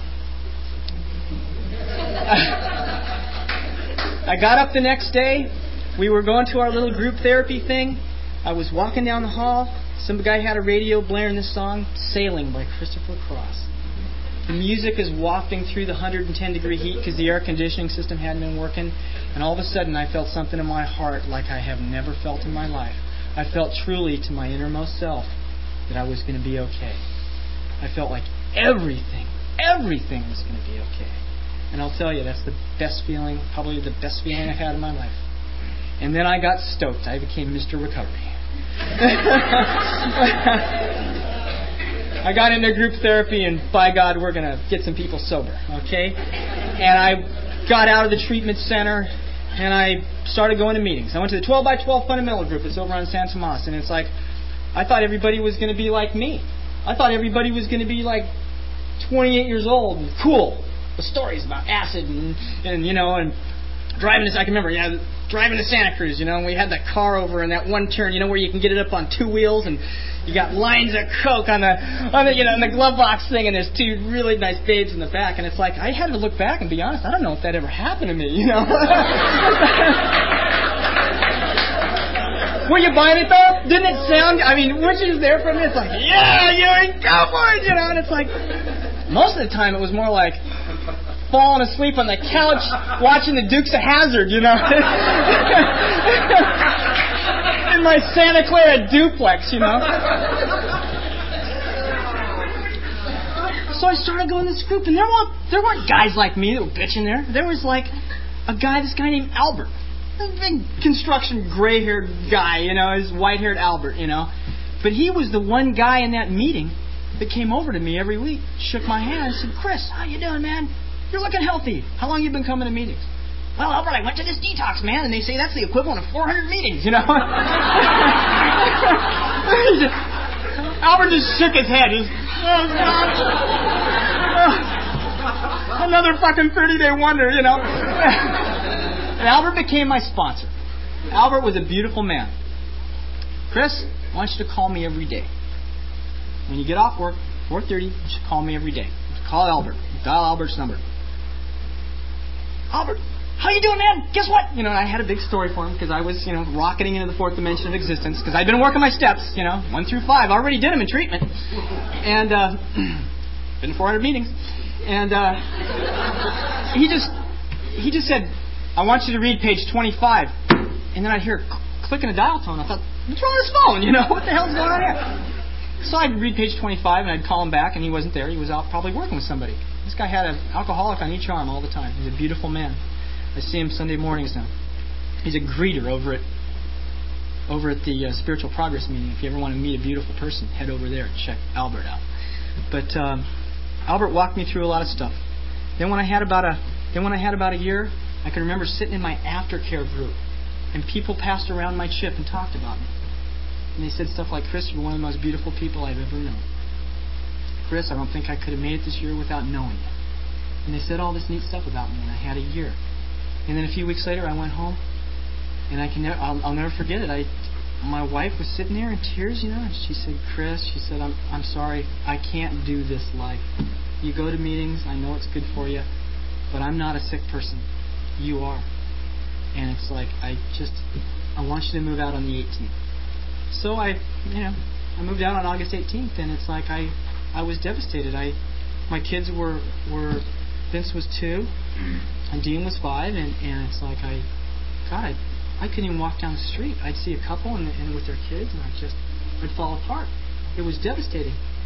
I got up the next day. We were going to our little group therapy thing. I was walking down the hall. Some guy had a radio blaring this song, Sailing by Christopher Cross. The music is wafting through the one hundred ten degree heat because the air conditioning system hadn't been working. And all of a sudden I felt something in my heart like I have never felt in my life. I felt truly to my innermost self that I was going to be okay. I felt like everything, everything was going to be okay. And I'll tell you, that's the best feeling, probably the best feeling I've had in my life. And then I got stoked. I became Mister Recovery. I got into group therapy, and by God, we're going to get some people sober, okay? And I got out of the treatment center, and I started going to meetings. I went to the twelve by twelve fundamental group. It's over on San Tomas, and it's like, I thought everybody was going to be like me. I thought everybody was going to be like twenty-eight years old and cool. The stories about acid and, and you know, and driving this, I can remember, yeah, driving to Santa Cruz, you know, and we had that car over in that one turn, you know, where you can get it up on two wheels, and you got lines of Coke on the, on the, you know, in the glove box thing, and there's two really nice babes in the back, and it's like, I had to look back and be honest, I don't know if that ever happened to me, you know. Were you buying it though? Didn't it sound, I mean, weren't you there for a minute? It's like, yeah, you're in Cowboys, you know, and it's like, most of the time it was more like, falling asleep on the couch watching the Dukes of Hazzard, you know. In my Santa Clara duplex, you know. So I started going to this group, and there weren't, there weren't guys like me that were bitching there. There was like a guy, this guy named Albert. A big construction gray-haired guy, you know, his white-haired Albert, you know. But he was the one guy in that meeting that came over to me every week, shook my hand, and said, "Chris, how you doing, man? You're looking healthy. How long you been coming to meetings?" "Well, Albert, I went to this detox, man, and they say that's the equivalent of four hundred meetings, you know." Albert just shook his head. He's, "Oh, God. Oh, another fucking thirty-day wonder, you know." And Albert became my sponsor. Albert was a beautiful man. "Chris, I want you to call me every day. When you get off work, four thirty, you should call me every day. Call Albert. Dial Albert's number. Albert, how you doing, man? Guess what?" You know, and I had a big story for him because I was, you know, rocketing into the fourth dimension of existence because I'd been working my steps, you know, one through five. I already did them in treatment. And, uh, been to four hundred meetings. And, uh, he just, he just said, "I want you to read page twenty-five. And then I'd hear a click in a dial tone. I thought, what's wrong with this phone? You know, what the hell's going on here? So I'd read page twenty-five, and I'd call him back, and he wasn't there. He was out probably working with somebody. This guy had an alcoholic on each arm all the time. He's a beautiful man. I see him Sunday mornings now. He's a greeter over at over at the uh, Spiritual Progress meeting. If you ever want to meet a beautiful person, head over there and check Albert out. But um, Albert walked me through a lot of stuff. Then when I had about a then when I had about a year, I can remember sitting in my aftercare group, and people passed around my chip and talked about me. And they said stuff like, "Chris, you're one of the most beautiful people I've ever known. Chris, I don't think I could have made it this year without knowing you." And they said all this neat stuff about me, and I had a year. And then a few weeks later, I went home, and I can never, I'll, I'll never forget it. I, my wife was sitting there in tears, you know, and she said, "Chris," she said, I'm, I'm sorry, I can't do this life. You go to meetings, I know it's good for you, but I'm not a sick person. You are. And it's like, I just, I want you to move out on the eighteenth. So I, you know, I moved out on August eighteenth, and it's like I, I was devastated. I, my kids were, were, Vince was two, and Dean was five, and, and it's like I, God, I, I couldn't even walk down the street. I'd see a couple and, and with their kids, and I just, I'd fall apart. It was devastating.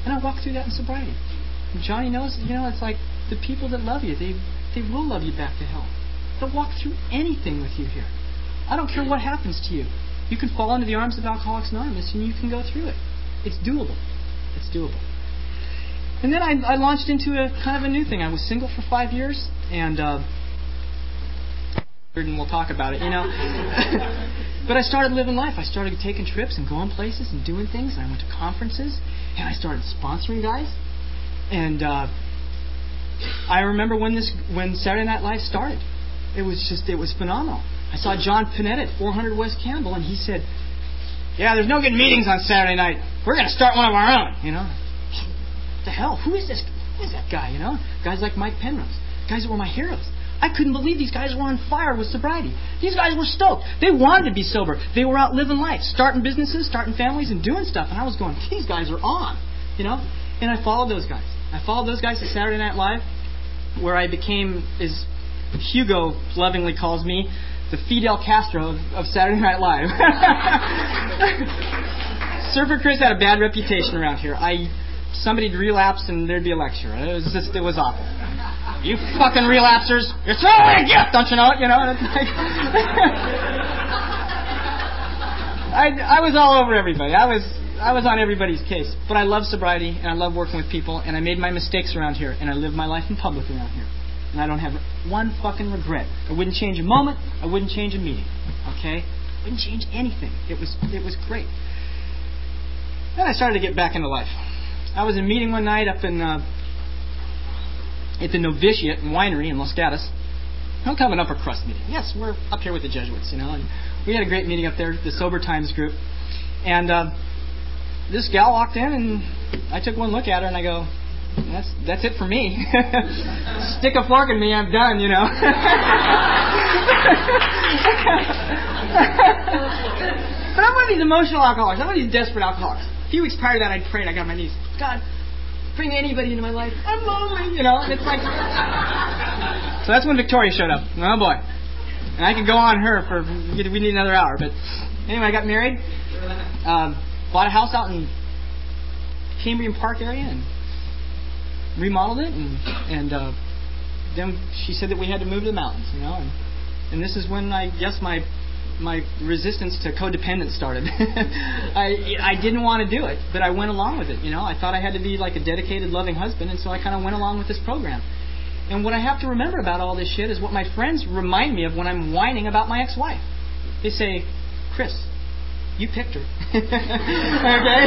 And I walked through that in sobriety. And Johnny knows, you know, it's like the people that love you, they they will love you back to health. They'll walk through anything with you here. I don't care what happens to you. You can fall into the arms of Alcoholics Anonymous and you can go through it. It's doable. It's doable. And then I, I launched into a kind of a new thing. I was single for five years, and uh, and we'll talk about it, you know. But I started living life. I started taking trips and going places and doing things. And I went to conferences, and I started sponsoring guys. And uh, I remember when this when Saturday Night Live started. It was just it was phenomenal. I saw John Panetta at four hundred West Campbell, and he said, "Yeah, there's no good meetings on Saturday night. We're going to start one of our own." You know, what the hell? Who is this? Who is that guy? You know, guys like Mike Penrose, guys that were my heroes. I couldn't believe these guys were on fire with sobriety. These guys were stoked. They wanted to be sober. They were out living life, starting businesses, starting families, and doing stuff. And I was going, these guys are on, you know. And I followed those guys. I followed those guys to Saturday Night Live, where I became, as Hugo lovingly calls me, the Fidel Castro of, of Saturday Night Live. Surfer Chris had a bad reputation around here. I somebody'd relapse and there'd be a lecture. It was just, it was awful. You fucking relapsers! You're throwing away a gift, don't you know it? You know. And it's like I I was all over everybody. I was I was on everybody's case. But I love sobriety and I love working with people and I made my mistakes around here and I lived my life in public around here. And I don't have one fucking regret. I wouldn't change a moment. I wouldn't change a meeting. Okay? I wouldn't change anything. It was it was great. Then I started to get back into life. I was in a meeting one night up in uh, at the Novitiate and Winery in Los Gatos. Don't come an upper crust meeting. Yes, we're up here with the Jesuits, you know. And we had a great meeting up there, the Sober Times group. And uh, this gal walked in, and I took one look at her, and I go, That's that's it for me. Stick a fork in me, I'm done, you know. But I'm one of these emotional alcoholics. I'm one of these desperate alcoholics. A few weeks prior to that, I'd prayed. I got on my knees. God, bring anybody into my life. I'm lonely, you know. And it's like. So that's when Victoria showed up. Oh boy. And I could go on her for. We need another hour, but anyway, I got married. Um, bought a house out in Cambrian Park area and remodeled it, and and uh, then she said that we had to move to the mountains, you know, and and this is when I guess my my resistance to codependence started. I I didn't want to do it, but I went along with it, you know. I thought I had to be like a dedicated, loving husband, and so I kind of went along with this program. And what I have to remember about all this shit is what my friends remind me of when I'm whining about my ex-wife. They say, Chris, you picked her. Okay?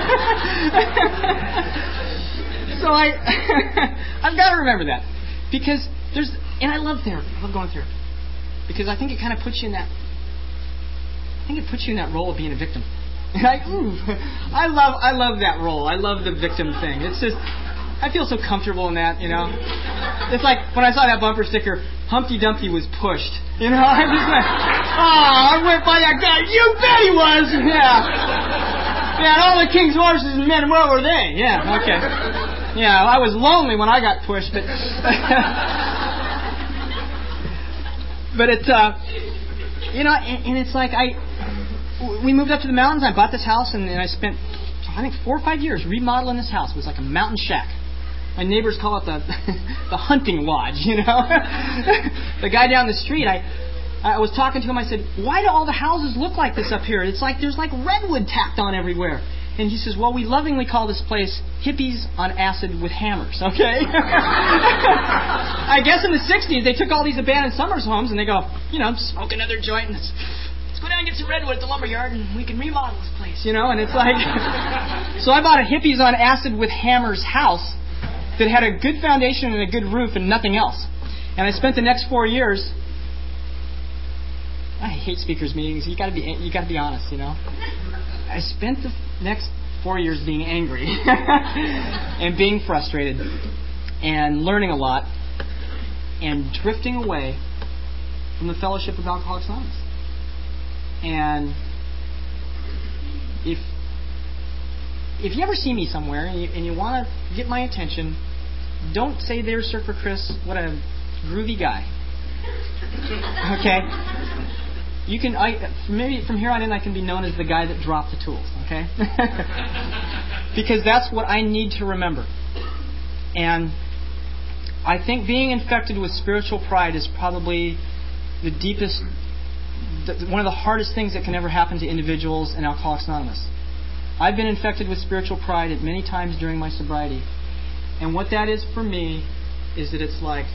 So I, I've got to remember that, because there's, and I love therapy. I love going to therapy because I think it kind of puts you in that. I think it puts you in that role of being a victim. And I, ooh, I love, I love that role. I love the victim thing. It's just, I feel so comfortable in that, you know. It's like when I saw that bumper sticker, Humpty Dumpty was pushed. You know, I'm just like, oh, I went by that guy. You bet he was. Yeah. Yeah, and all the king's horses and men, where were they? Yeah, okay. Yeah, I was lonely when I got pushed, but but it's uh, you know, and, and it's like I we moved up to the mountains. I bought this house, and, and I spent I think four or five years remodeling this house. It was like a mountain shack. My neighbors call it the the hunting lodge. You know, the guy down the street, I. I was talking to him. I said, why do all the houses look like this up here? It's like there's like redwood tacked on everywhere. And he says, well, we lovingly call this place hippies on acid with hammers, okay? I guess in the sixties, they took all these abandoned Summers homes and they go, you know, smoke another joint and let's, let's go down and get some redwood at the lumberyard and we can remodel this place, you know? And it's like, so I bought a hippies on acid with hammers house that had a good foundation and a good roof and nothing else. And I spent the next four years... I hate speakers meetings. You got to be you got to be honest, you know. I spent the next four years being angry and being frustrated and learning a lot and drifting away from the fellowship of Alcoholics Anonymous. And if if you ever see me somewhere and you, and you want to get my attention, don't say, "There's Surfer Chris, what a groovy guy." Okay. You can, I, maybe from here on in, I can be known as the guy that dropped the tools, okay? because that's what I need to remember. And I think being infected with spiritual pride is probably the deepest, the, one of the hardest things that can ever happen to individuals in Alcoholics Anonymous. I've been infected with spiritual pride at many times during my sobriety. And what that is for me is that it's like,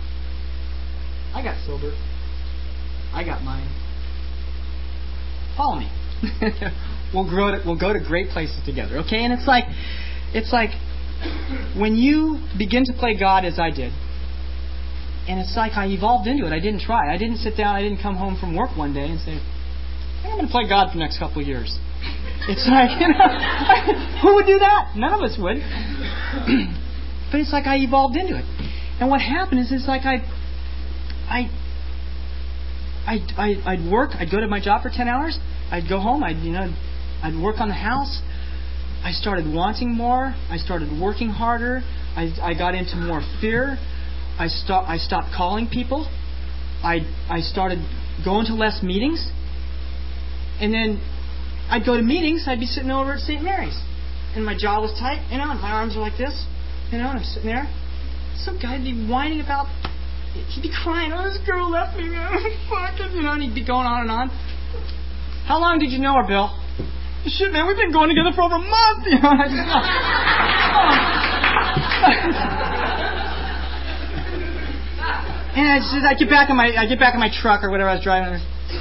I got sober. I got mine. Follow me. we'll grow. To, we'll go to great places together. Okay, and it's like, it's like when you begin to play God as I did, and it's like I evolved into it. I didn't try. I didn't sit down. I didn't come home from work one day and say, I think I'm going to play God for the next couple of years. It's like, you know, who would do that? None of us would. But it's like I evolved into it. And what happened is, it's like I, I, I, I, I'd work. I'd go to my job for ten hours. I'd go home. I'd, you know, I'd work on the house. I started wanting more. I started working harder. I, I got into more fear. I stopped. I stopped calling people. I, I started going to less meetings. And then I'd go to meetings. I'd be sitting over at Saint Mary's, and my jaw was tight, you know, and my arms are like this, you know, and I'm sitting there. Some guy'd be whining about. He'd be crying. Oh, this girl left me, man. Fucking, you know, and he'd be going on and on. How long did you know her, Bill? Shit, man, we've been going together for over a month. You know, and I just, oh. And I just, I get back in my, I get back in my truck or whatever I was driving.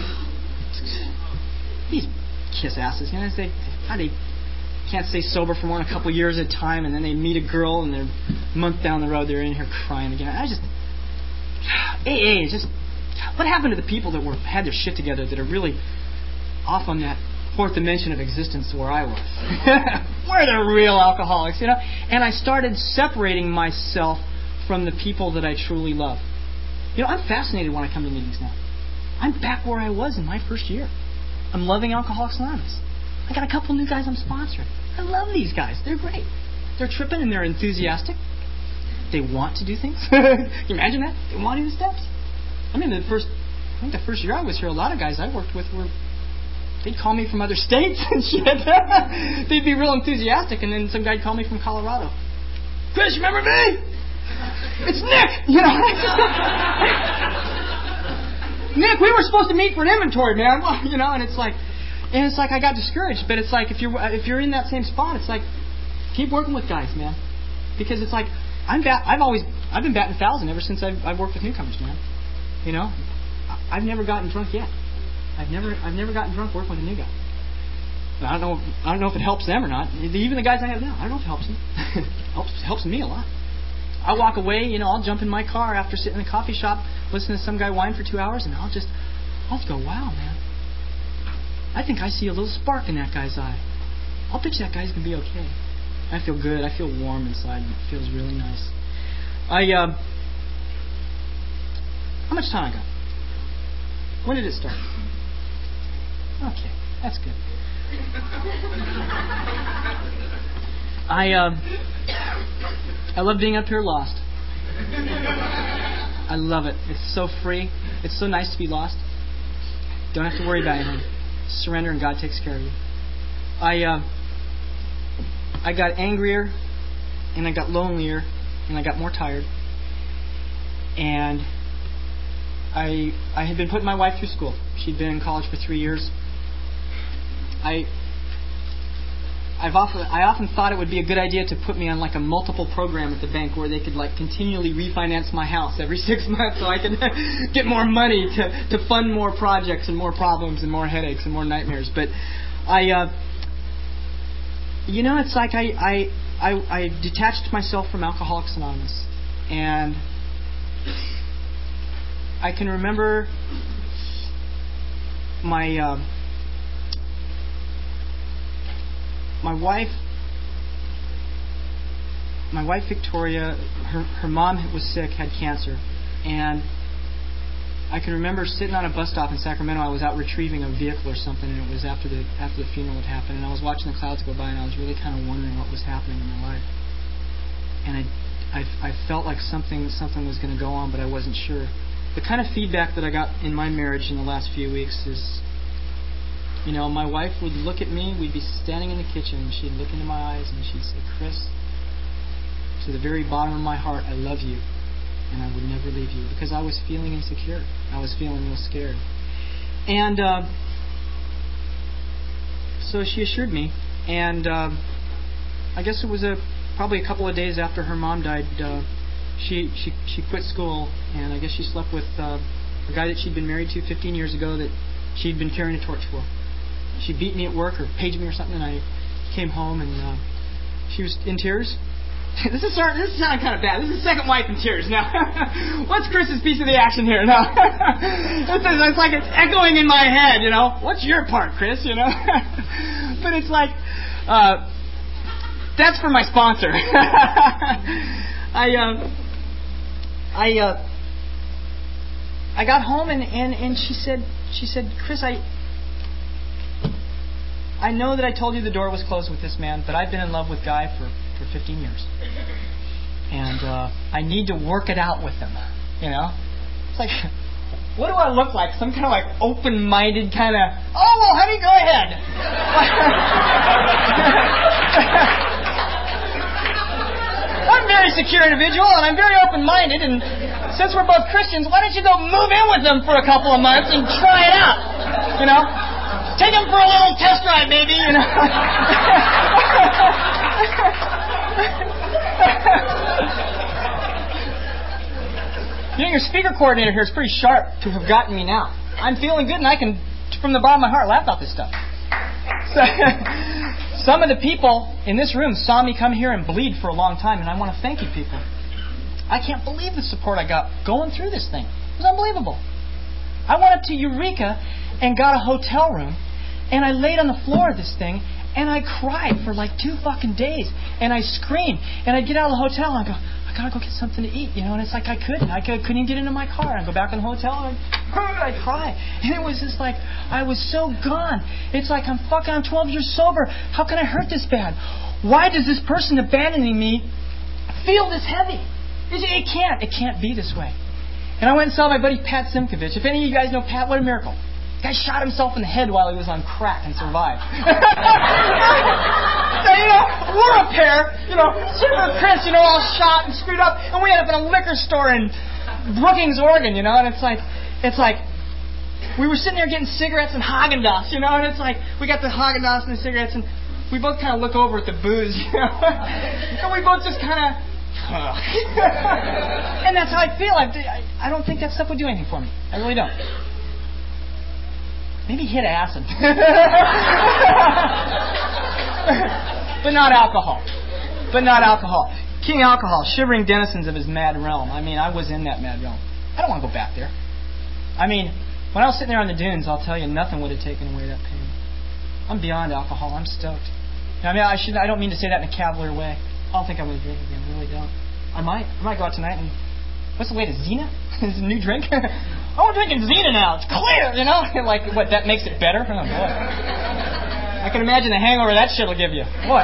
These kiss asses, you know, they, how they can't stay sober for more than a couple years at a time, and then they meet a girl, and they're a month down the road, they're in here crying again. I just, A A is just, what happened to the people that were had their shit together that are really off on that fourth dimension of existence where I was? We're the real alcoholics, you know? And I started separating myself from the people that I truly love. You know, I'm fascinated when I come to meetings now. I'm back where I was in my first year. I'm loving Alcoholics Anonymous. I got a couple new guys I'm sponsoring. I love these guys. They're great. They're tripping and they're enthusiastic. They want to do things. Can you imagine that? They want to do the steps. I mean, the first, I think the first year I was here, a lot of guys I worked with were, they'd call me from other states and shit. They'd be real enthusiastic, and then some guy'd call me from Colorado. Chris, you remember me? It's Nick. You know. Nick, we were supposed to meet for an inventory, man. Well, you know, and it's like, and it's like I got discouraged. But it's like if you're if you're in that same spot, it's like keep working with guys, man, because it's like I'm bat, I've always I've been batting a thousand ever since I've, I've worked with newcomers, man. You know, I've never gotten drunk yet. I've never I've never gotten drunk working with a new guy. I don't know I don't know if it helps them or not. Even the guys I have now, I don't know if it helps them. it helps helps me a lot. I walk away, you know, I'll jump in my car after sitting in a coffee shop, listen to some guy whine for two hours, and I'll just, I'll just go, wow, man. I think I see a little spark in that guy's eye. I'll bet you that guy's going to be okay. I feel good. I feel warm inside, and it feels really nice. I, uh, how much time I got? When did it start? Okay, that's good. I, uh, I love being up here lost. I love it. It's so free. It's so nice to be lost. Don't have to worry about anything. Surrender and God takes care of you. I uh, I got angrier, and I got lonelier, and I got more tired. And I I had been putting my wife through school. She'd been in college for three years. I I've often I often thought it would be a good idea to put me on like a multiple program at the bank where they could like continually refinance my house every six months so I could get more money to, to fund more projects and more problems and more headaches and more nightmares. But I, uh, you know, it's like I, I I I detached myself from Alcoholics Anonymous, and I can remember my. Uh, My wife, my wife Victoria, her her mom was sick, had cancer, and I can remember sitting on a bus stop in Sacramento. I was out retrieving a vehicle or something, and it was after the after the funeral had happened, and I was watching the clouds go by, and I was really kind of wondering what was happening in my life, and I I, I felt like something something was going to go on, but I wasn't sure. The kind of feedback that I got in my marriage in the last few weeks is you know, my wife would look at me, we'd be standing in the kitchen, and she'd look into my eyes and she'd say, Chris, to the very bottom of my heart, I love you, and I would never leave you, because I was feeling insecure. I was feeling real scared. And uh, so she assured me, and uh, I guess it was a probably a couple of days after her mom died, uh, she, she she quit school, and I guess she slept with uh, a guy that she'd been married to fifteen years ago that she'd been carrying a torch for. She beat me at work or paged me or something, and I came home, and uh, she was in tears. This is starting, this is sounding kind of bad. This is second wife in tears now. What's Chris's piece of the action here? No, it's, it's like it's echoing in my head. You know, what's your part, Chris? You know, but it's like uh, that's for my sponsor. I uh, I uh, I got home and, and, and she said she said Chris, I. I know that I told you the door was closed with this man, but I've been in love with Guy for, for fifteen years. And uh, I need to work it out with him. You know? It's like, what do I look like? Some kind of like open-minded kind of, oh, well, honey, go ahead. I'm a very secure individual, and I'm very open-minded, and since we're both Christians, why don't you go move in with them for a couple of months and try it out? You know? Take him for a little test drive, maybe, you know. You know, your speaker coordinator here is pretty sharp to have gotten me now. I'm feeling good, and I can, from the bottom of my heart, laugh about this stuff. So, some of the people in this room saw me come here and bleed for a long time, and I want to thank you people. I can't believe the support I got going through this thing. It was unbelievable. I went up to Eureka and got a hotel room, and I laid on the floor of this thing, and I cried for like two fucking days, and I screamed, and I'd get out of the hotel, and I'd go, I gotta go get something to eat, you know, and it's like I couldn't. I couldn't even get into my car. I'd go back in the hotel, and I'd, I'd cry. And it was just like, I was so gone. It's like, I'm fucking, I'm twelve years sober. How can I hurt this bad? Why does this person abandoning me feel this heavy? It, it can't. It can't be this way. And I went and saw my buddy Pat Simkovich. If any of you guys know Pat, what a miracle. The guy shot himself in the head while he was on crack and survived. So, you know, we're a pair, you know, Super Chris, you know, all shot and screwed up, and we end up in a liquor store in Brookings, Oregon, you know, and it's like, it's like, we were sitting there getting cigarettes and Haagen-Dazs, you know, and it's like, we got the Haagen-Dazs and the cigarettes, and we both kind of look over at the booze, you know, and we both just kind of, and that's how I feel. I, I don't think that stuff would do anything for me. I really don't. Maybe hit acid. But not alcohol. But not alcohol. King Alcohol, shivering denizens of his mad realm. I mean, I was in that mad realm. I don't want to go back there. I mean, when I was sitting there on the dunes, I'll tell you, nothing would have taken away that pain. I'm beyond alcohol. I'm stoked. I mean, I should. I don't mean to say that in a cavalier way. I don't think I'm going to drink again. I really don't. I might. I might go out tonight and... What's the latest? Xena? Is it a new drink? Oh, I'm drinking Xena now. It's clear, you know? Like, what, that makes it better? Oh, boy. I can imagine the hangover that shit will give you. Boy.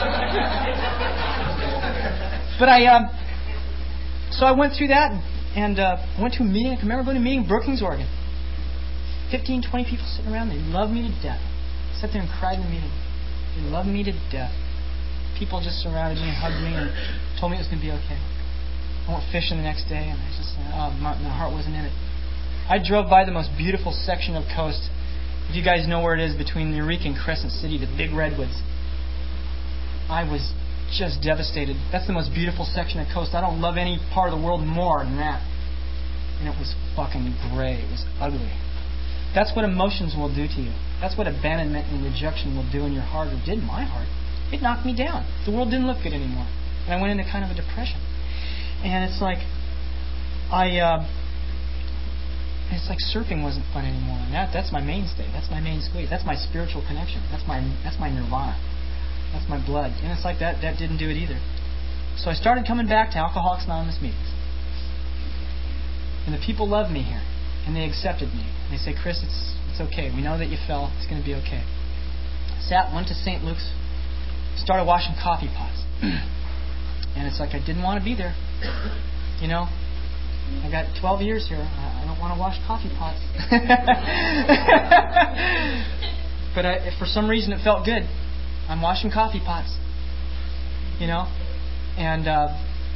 But I, um... So I went through that and, and uh, went to a meeting. I can remember going to a meeting in Brookings, Oregon. fifteen, twenty people sitting around. They loved me to death. I sat there and cried in the meeting. They loved me to death. People just surrounded me and hugged me and told me it was going to be okay. I went fishing the next day, and I was just, oh, my, my heart wasn't in it. I drove by the most beautiful section of coast. If you guys know where it is, between Eureka and Crescent City, the big redwoods. I was just devastated. That's the most beautiful section of coast. I don't love any part of the world more than that. And it was fucking gray. It was ugly. That's what emotions will do to you. That's what abandonment and rejection will do in your heart, or did in my heart. It knocked me down. The world didn't look good anymore. And I went into kind of a depression. And it's like, I, uh, it's like surfing wasn't fun anymore. And that, that's my mainstay. That's my main squeeze. That's my spiritual connection. That's my, that's my nirvana. That's my blood. And it's like that, that didn't do it either. So I started coming back to Alcoholics Anonymous meetings. And the people loved me here. And they accepted me. And they say, Chris, it's, it's okay. We know that you fell. It's going to be okay. I sat, went to Saint Luke's, started washing coffee pots. And it's like I didn't want to be there. You know, I got twelve years here. I don't want to wash coffee pots. but I, if for some reason it felt good. I'm washing coffee pots, you know, and uh,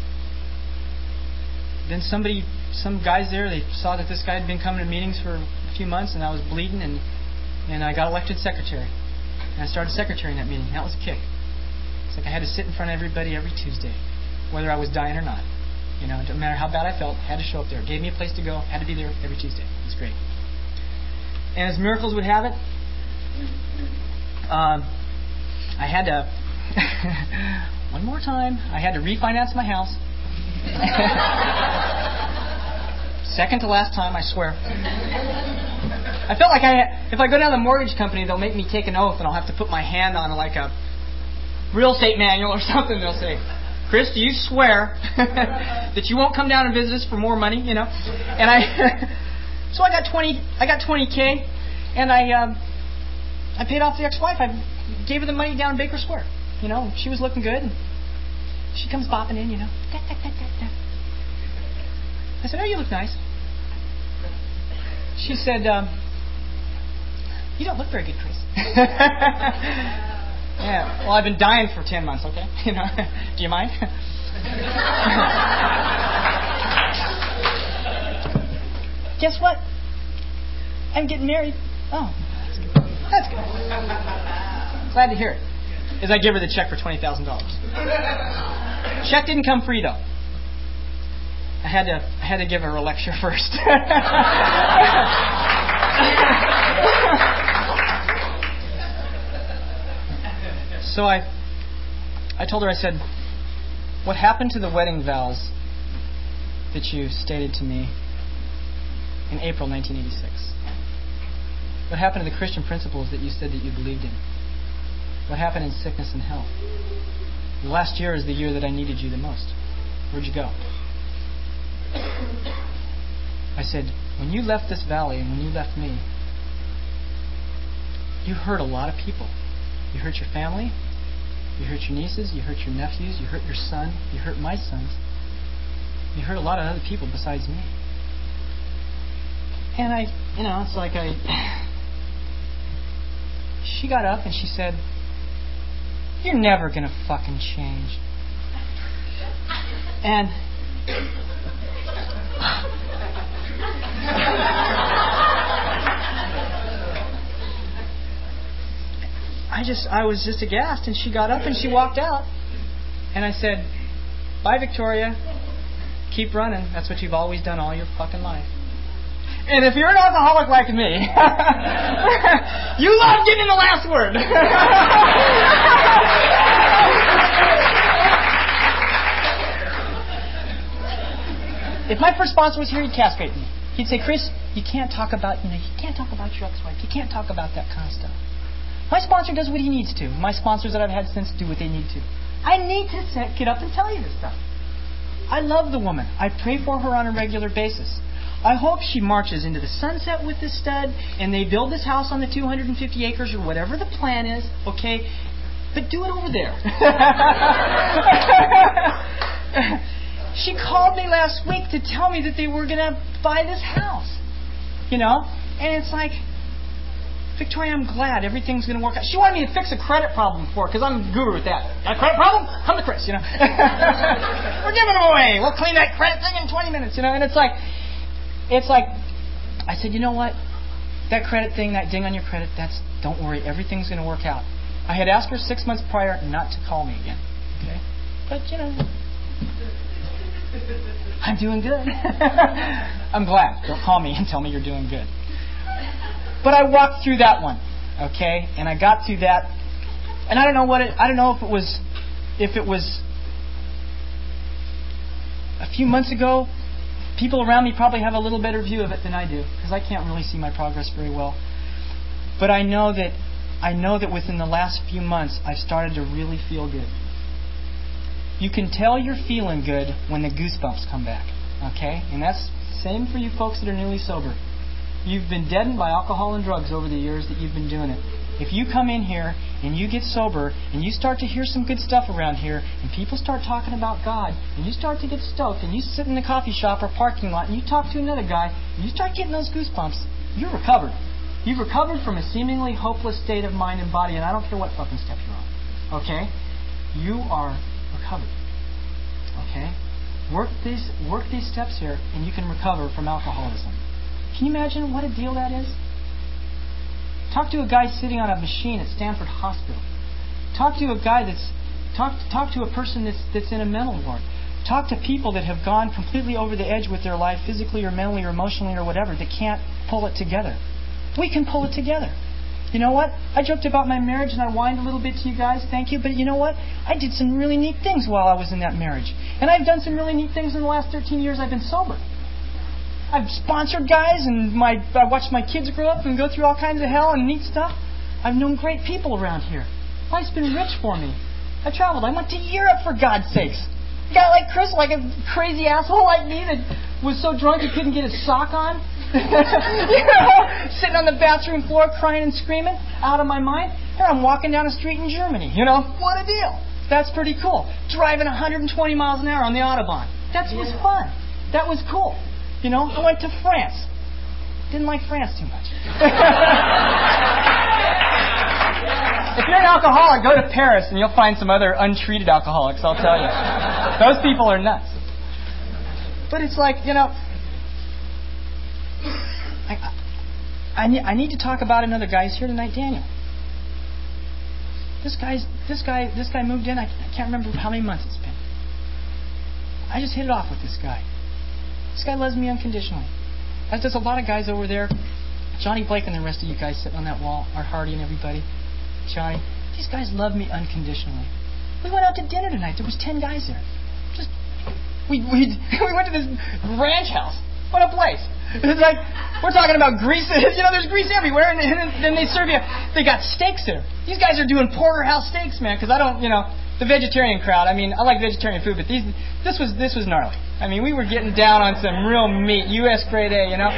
then somebody, some guys there, they saw that this guy had been coming to meetings for a few months, and I was bleeding, and and I got elected secretary, and I started secretarying that meeting. That was a kick. It's like I had to sit in front of everybody every Tuesday, whether I was dying or not. You know, it didn't matter how bad I felt, I had to show up there. Gave me a place to go, had to be there every Tuesday. It was great. And as miracles would have it, um, I had to, one more time, I had to refinance my house. Second to last time, I swear. I felt like I, if I go down to the mortgage company, they'll make me take an oath, and I'll have to put my hand on like a real estate manual or something. They'll say, Chris, do you swear that you won't come down and visit us for more money? You know, and I, so I got twenty, I got twenty K, and I, um, I paid off the ex-wife. I gave her the money down in Baker Square. You know, she was looking good. And she comes bopping in, you know. Da, da, da, da, da. I said, oh, you look nice. She said, um, you don't look very good, Chris. Yeah, well, I've been dying for ten months, okay? You know, do you mind? Guess what? I'm getting married. Oh, that's good. That's good. Glad to hear it. As I give her the check for twenty thousand dollars. Check didn't come free, though. I had to I had to give her a lecture first. So I I told her, I said, what happened to the wedding vows that you stated to me in April nineteen eighty-six? What happened to the Christian principles that you said that you believed in? What happened in sickness and health? The last year is the year that I needed you the most. Where'd you go? I said, when you left this valley and when you left me, you hurt a lot of people. You hurt your family, you hurt your nieces, you hurt your nephews, you hurt your son, you hurt my sons. You hurt a lot of other people besides me. And I, you know, it's like I... She got up and she said, you're never going to fucking change. And... I just, I was just aghast, and she got up and she walked out. And I said, bye, Victoria. Keep running. That's what you've always done all your fucking life. And if you're an alcoholic like me, you love getting the last word. If my first sponsor was here, he'd castrate me. He'd say, Chris, you can't talk about, you know, you can't talk about your ex-wife. You can't talk about that kind of stuff. My sponsor does what he needs to. My sponsors that I've had since do what they need to. I need to set, get up and tell you this stuff. I love the woman. I pray for her on a regular basis. I hope she marches into the sunset with this stud and they build this house on the two hundred fifty acres or whatever the plan is, okay? But do it over there. She called me last week to tell me that they were going to buy this house. You know? And it's like, Victoria, I'm glad everything's going to work out. She wanted me to fix a credit problem for her because I'm a guru at that. Got a credit problem? Come to Chris, you know. We're giving them away. We'll clean that credit thing in twenty minutes, you know. And it's like, it's like, I said, you know what? That credit thing, that ding on your credit, that's, don't worry, everything's going to work out. I had asked her six months prior not to call me again. Okay? But, you know, I'm doing good. I'm glad. Don't call me and tell me you're doing good. But I walked through that one, okay, and I got through that, and I don't know what it. I don't know if it was, if it was a few months ago. People around me probably have a little better view of it than I do because I can't really see my progress very well. But I know that I know that within the last few months, I've started to really feel good. You can tell you're feeling good when the goosebumps come back, okay, and that's the same for you folks that are newly sober. You've been deadened by alcohol and drugs over the years that you've been doing it. If you come in here and you get sober and you start to hear some good stuff around here and people start talking about God and you start to get stoked and you sit in the coffee shop or parking lot and you talk to another guy and you start getting those goosebumps, you're recovered. You've recovered from a seemingly hopeless state of mind and body, and I don't care what fucking step you're on. Okay? You are recovered. Okay? Work these work these steps here, and you can recover from alcoholism. Can you imagine what a deal that is? Talk to a guy sitting on a machine at Stanford Hospital. Talk to a guy that's talk talk to a person that's that's in a mental ward. Talk to people that have gone completely over the edge with their life, physically or mentally or emotionally or whatever, that can't pull it together. We can pull it together. You know what? I joked about my marriage and I whined a little bit to you guys. Thank you. But you know what? I did some really neat things while I was in that marriage. And I've done some really neat things in the last thirteen years I've been sober. I've sponsored guys and my I watched my kids grow up and go through all kinds of hell and neat stuff. I've known great people around here. Life's been rich for me. I traveled. I went to Europe, for God's sakes. A guy like Chris, like a crazy asshole like me that was so drunk he couldn't get his sock on. You know, sitting on the bathroom floor crying and screaming, out of my mind. Here I'm walking down a street in Germany. You know, what a deal. That's pretty cool. Driving one hundred twenty miles an hour on the Autobahn. That was fun. That was cool. You know, I went to France. Didn't like France too much. If you're an alcoholic, go to Paris and you'll find some other untreated alcoholics, I'll tell you. Those people are nuts. But it's like, you know, I, I, I need to talk about another guy who's here tonight, Daniel. This guy's this guy this guy moved in, I, I can't remember how many months it's been. I just hit it off with this guy. This guy loves me unconditionally. As does a lot of guys over there. Johnny Blake and the rest of you guys sitting on that wall, Art Hardy and everybody. Johnny, these guys love me unconditionally. We went out to dinner tonight. There was ten guys there. Just we we we went to this ranch house. What a place! It's like we're talking about grease. You know, there's grease everywhere, and, and then they serve you. They got steaks there. These guys are doing porterhouse steaks, man. Because I don't, you know, the vegetarian crowd. I mean, I like vegetarian food, but these this was this was gnarly. I mean, we were getting down on some real meat, U S grade A, you know.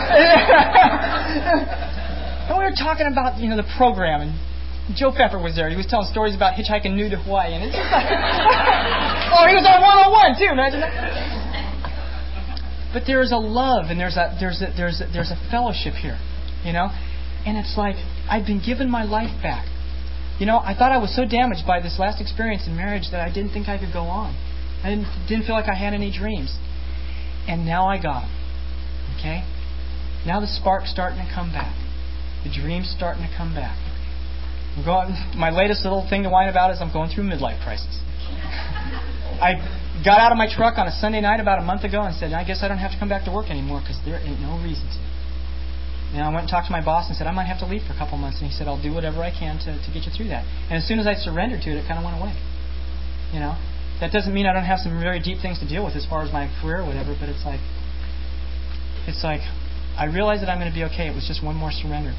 And we were talking about, you know, the program, and Joe Pepper was there. He was telling stories about hitchhiking new to Hawaii, and it's just like, oh, he was on one oh one too. Imagine that. But there is a love, and there's a there's a there's a, there's a fellowship here, you know. And it's like I've been given my life back. You know, I thought I was so damaged by this last experience in marriage that I didn't think I could go on. I didn't didn't feel like I had any dreams, and now I got them. Okay. Now the spark's starting to come back. The dream's starting to come back. I'm going, my latest little thing to whine about is I'm going through a midlife crisis. I got out of my truck on a Sunday night about a month ago and said, I guess I don't have to come back to work anymore because there ain't no reason to. And I went and talked to my boss and said, I might have to leave for a couple months. And he said, I'll do whatever I can to, to get you through that. And as soon as I surrendered to it, it kind of went away. You know? That doesn't mean I don't have some very deep things to deal with as far as my career or whatever, but it's like, it's like, I realize that I'm going to be okay. It was just one more surrender.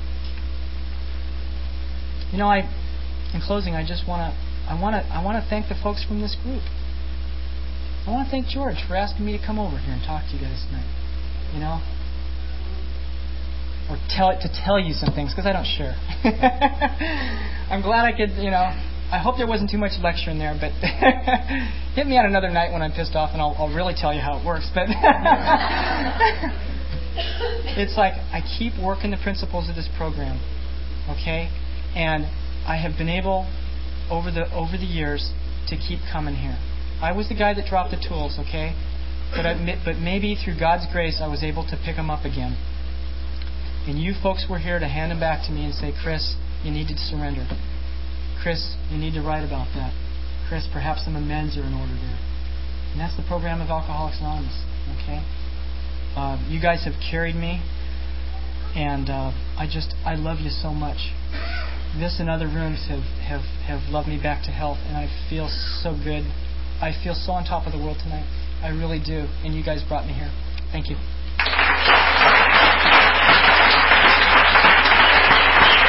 You know, I, in closing, I just want to, I want to, I want to thank the folks from this group. I want to thank George for asking me to come over here and talk to you guys tonight. You know, or tell it to tell you some things because I don't share. I'm glad I could, you know. I hope there wasn't too much lecture in there, but hit me on another night when I'm pissed off, and I'll, I'll really tell you how it works. But it's like I keep working the principles of this program, okay? And I have been able, over the over the years, to keep coming here. I was the guy that dropped the tools, okay? But I, but maybe through God's grace, I was able to pick them up again. And you folks were here to hand them back to me and say, Chris, you need to surrender. Chris, you need to write about that. Chris, perhaps some amends are in order there. And that's the program of Alcoholics Anonymous, okay? Uh, you guys have carried me, and uh, I just, I love you so much. This and other rooms have, have, have loved me back to health, and I feel so good. I feel so on top of the world tonight. I really do. And you guys brought me here. Thank you.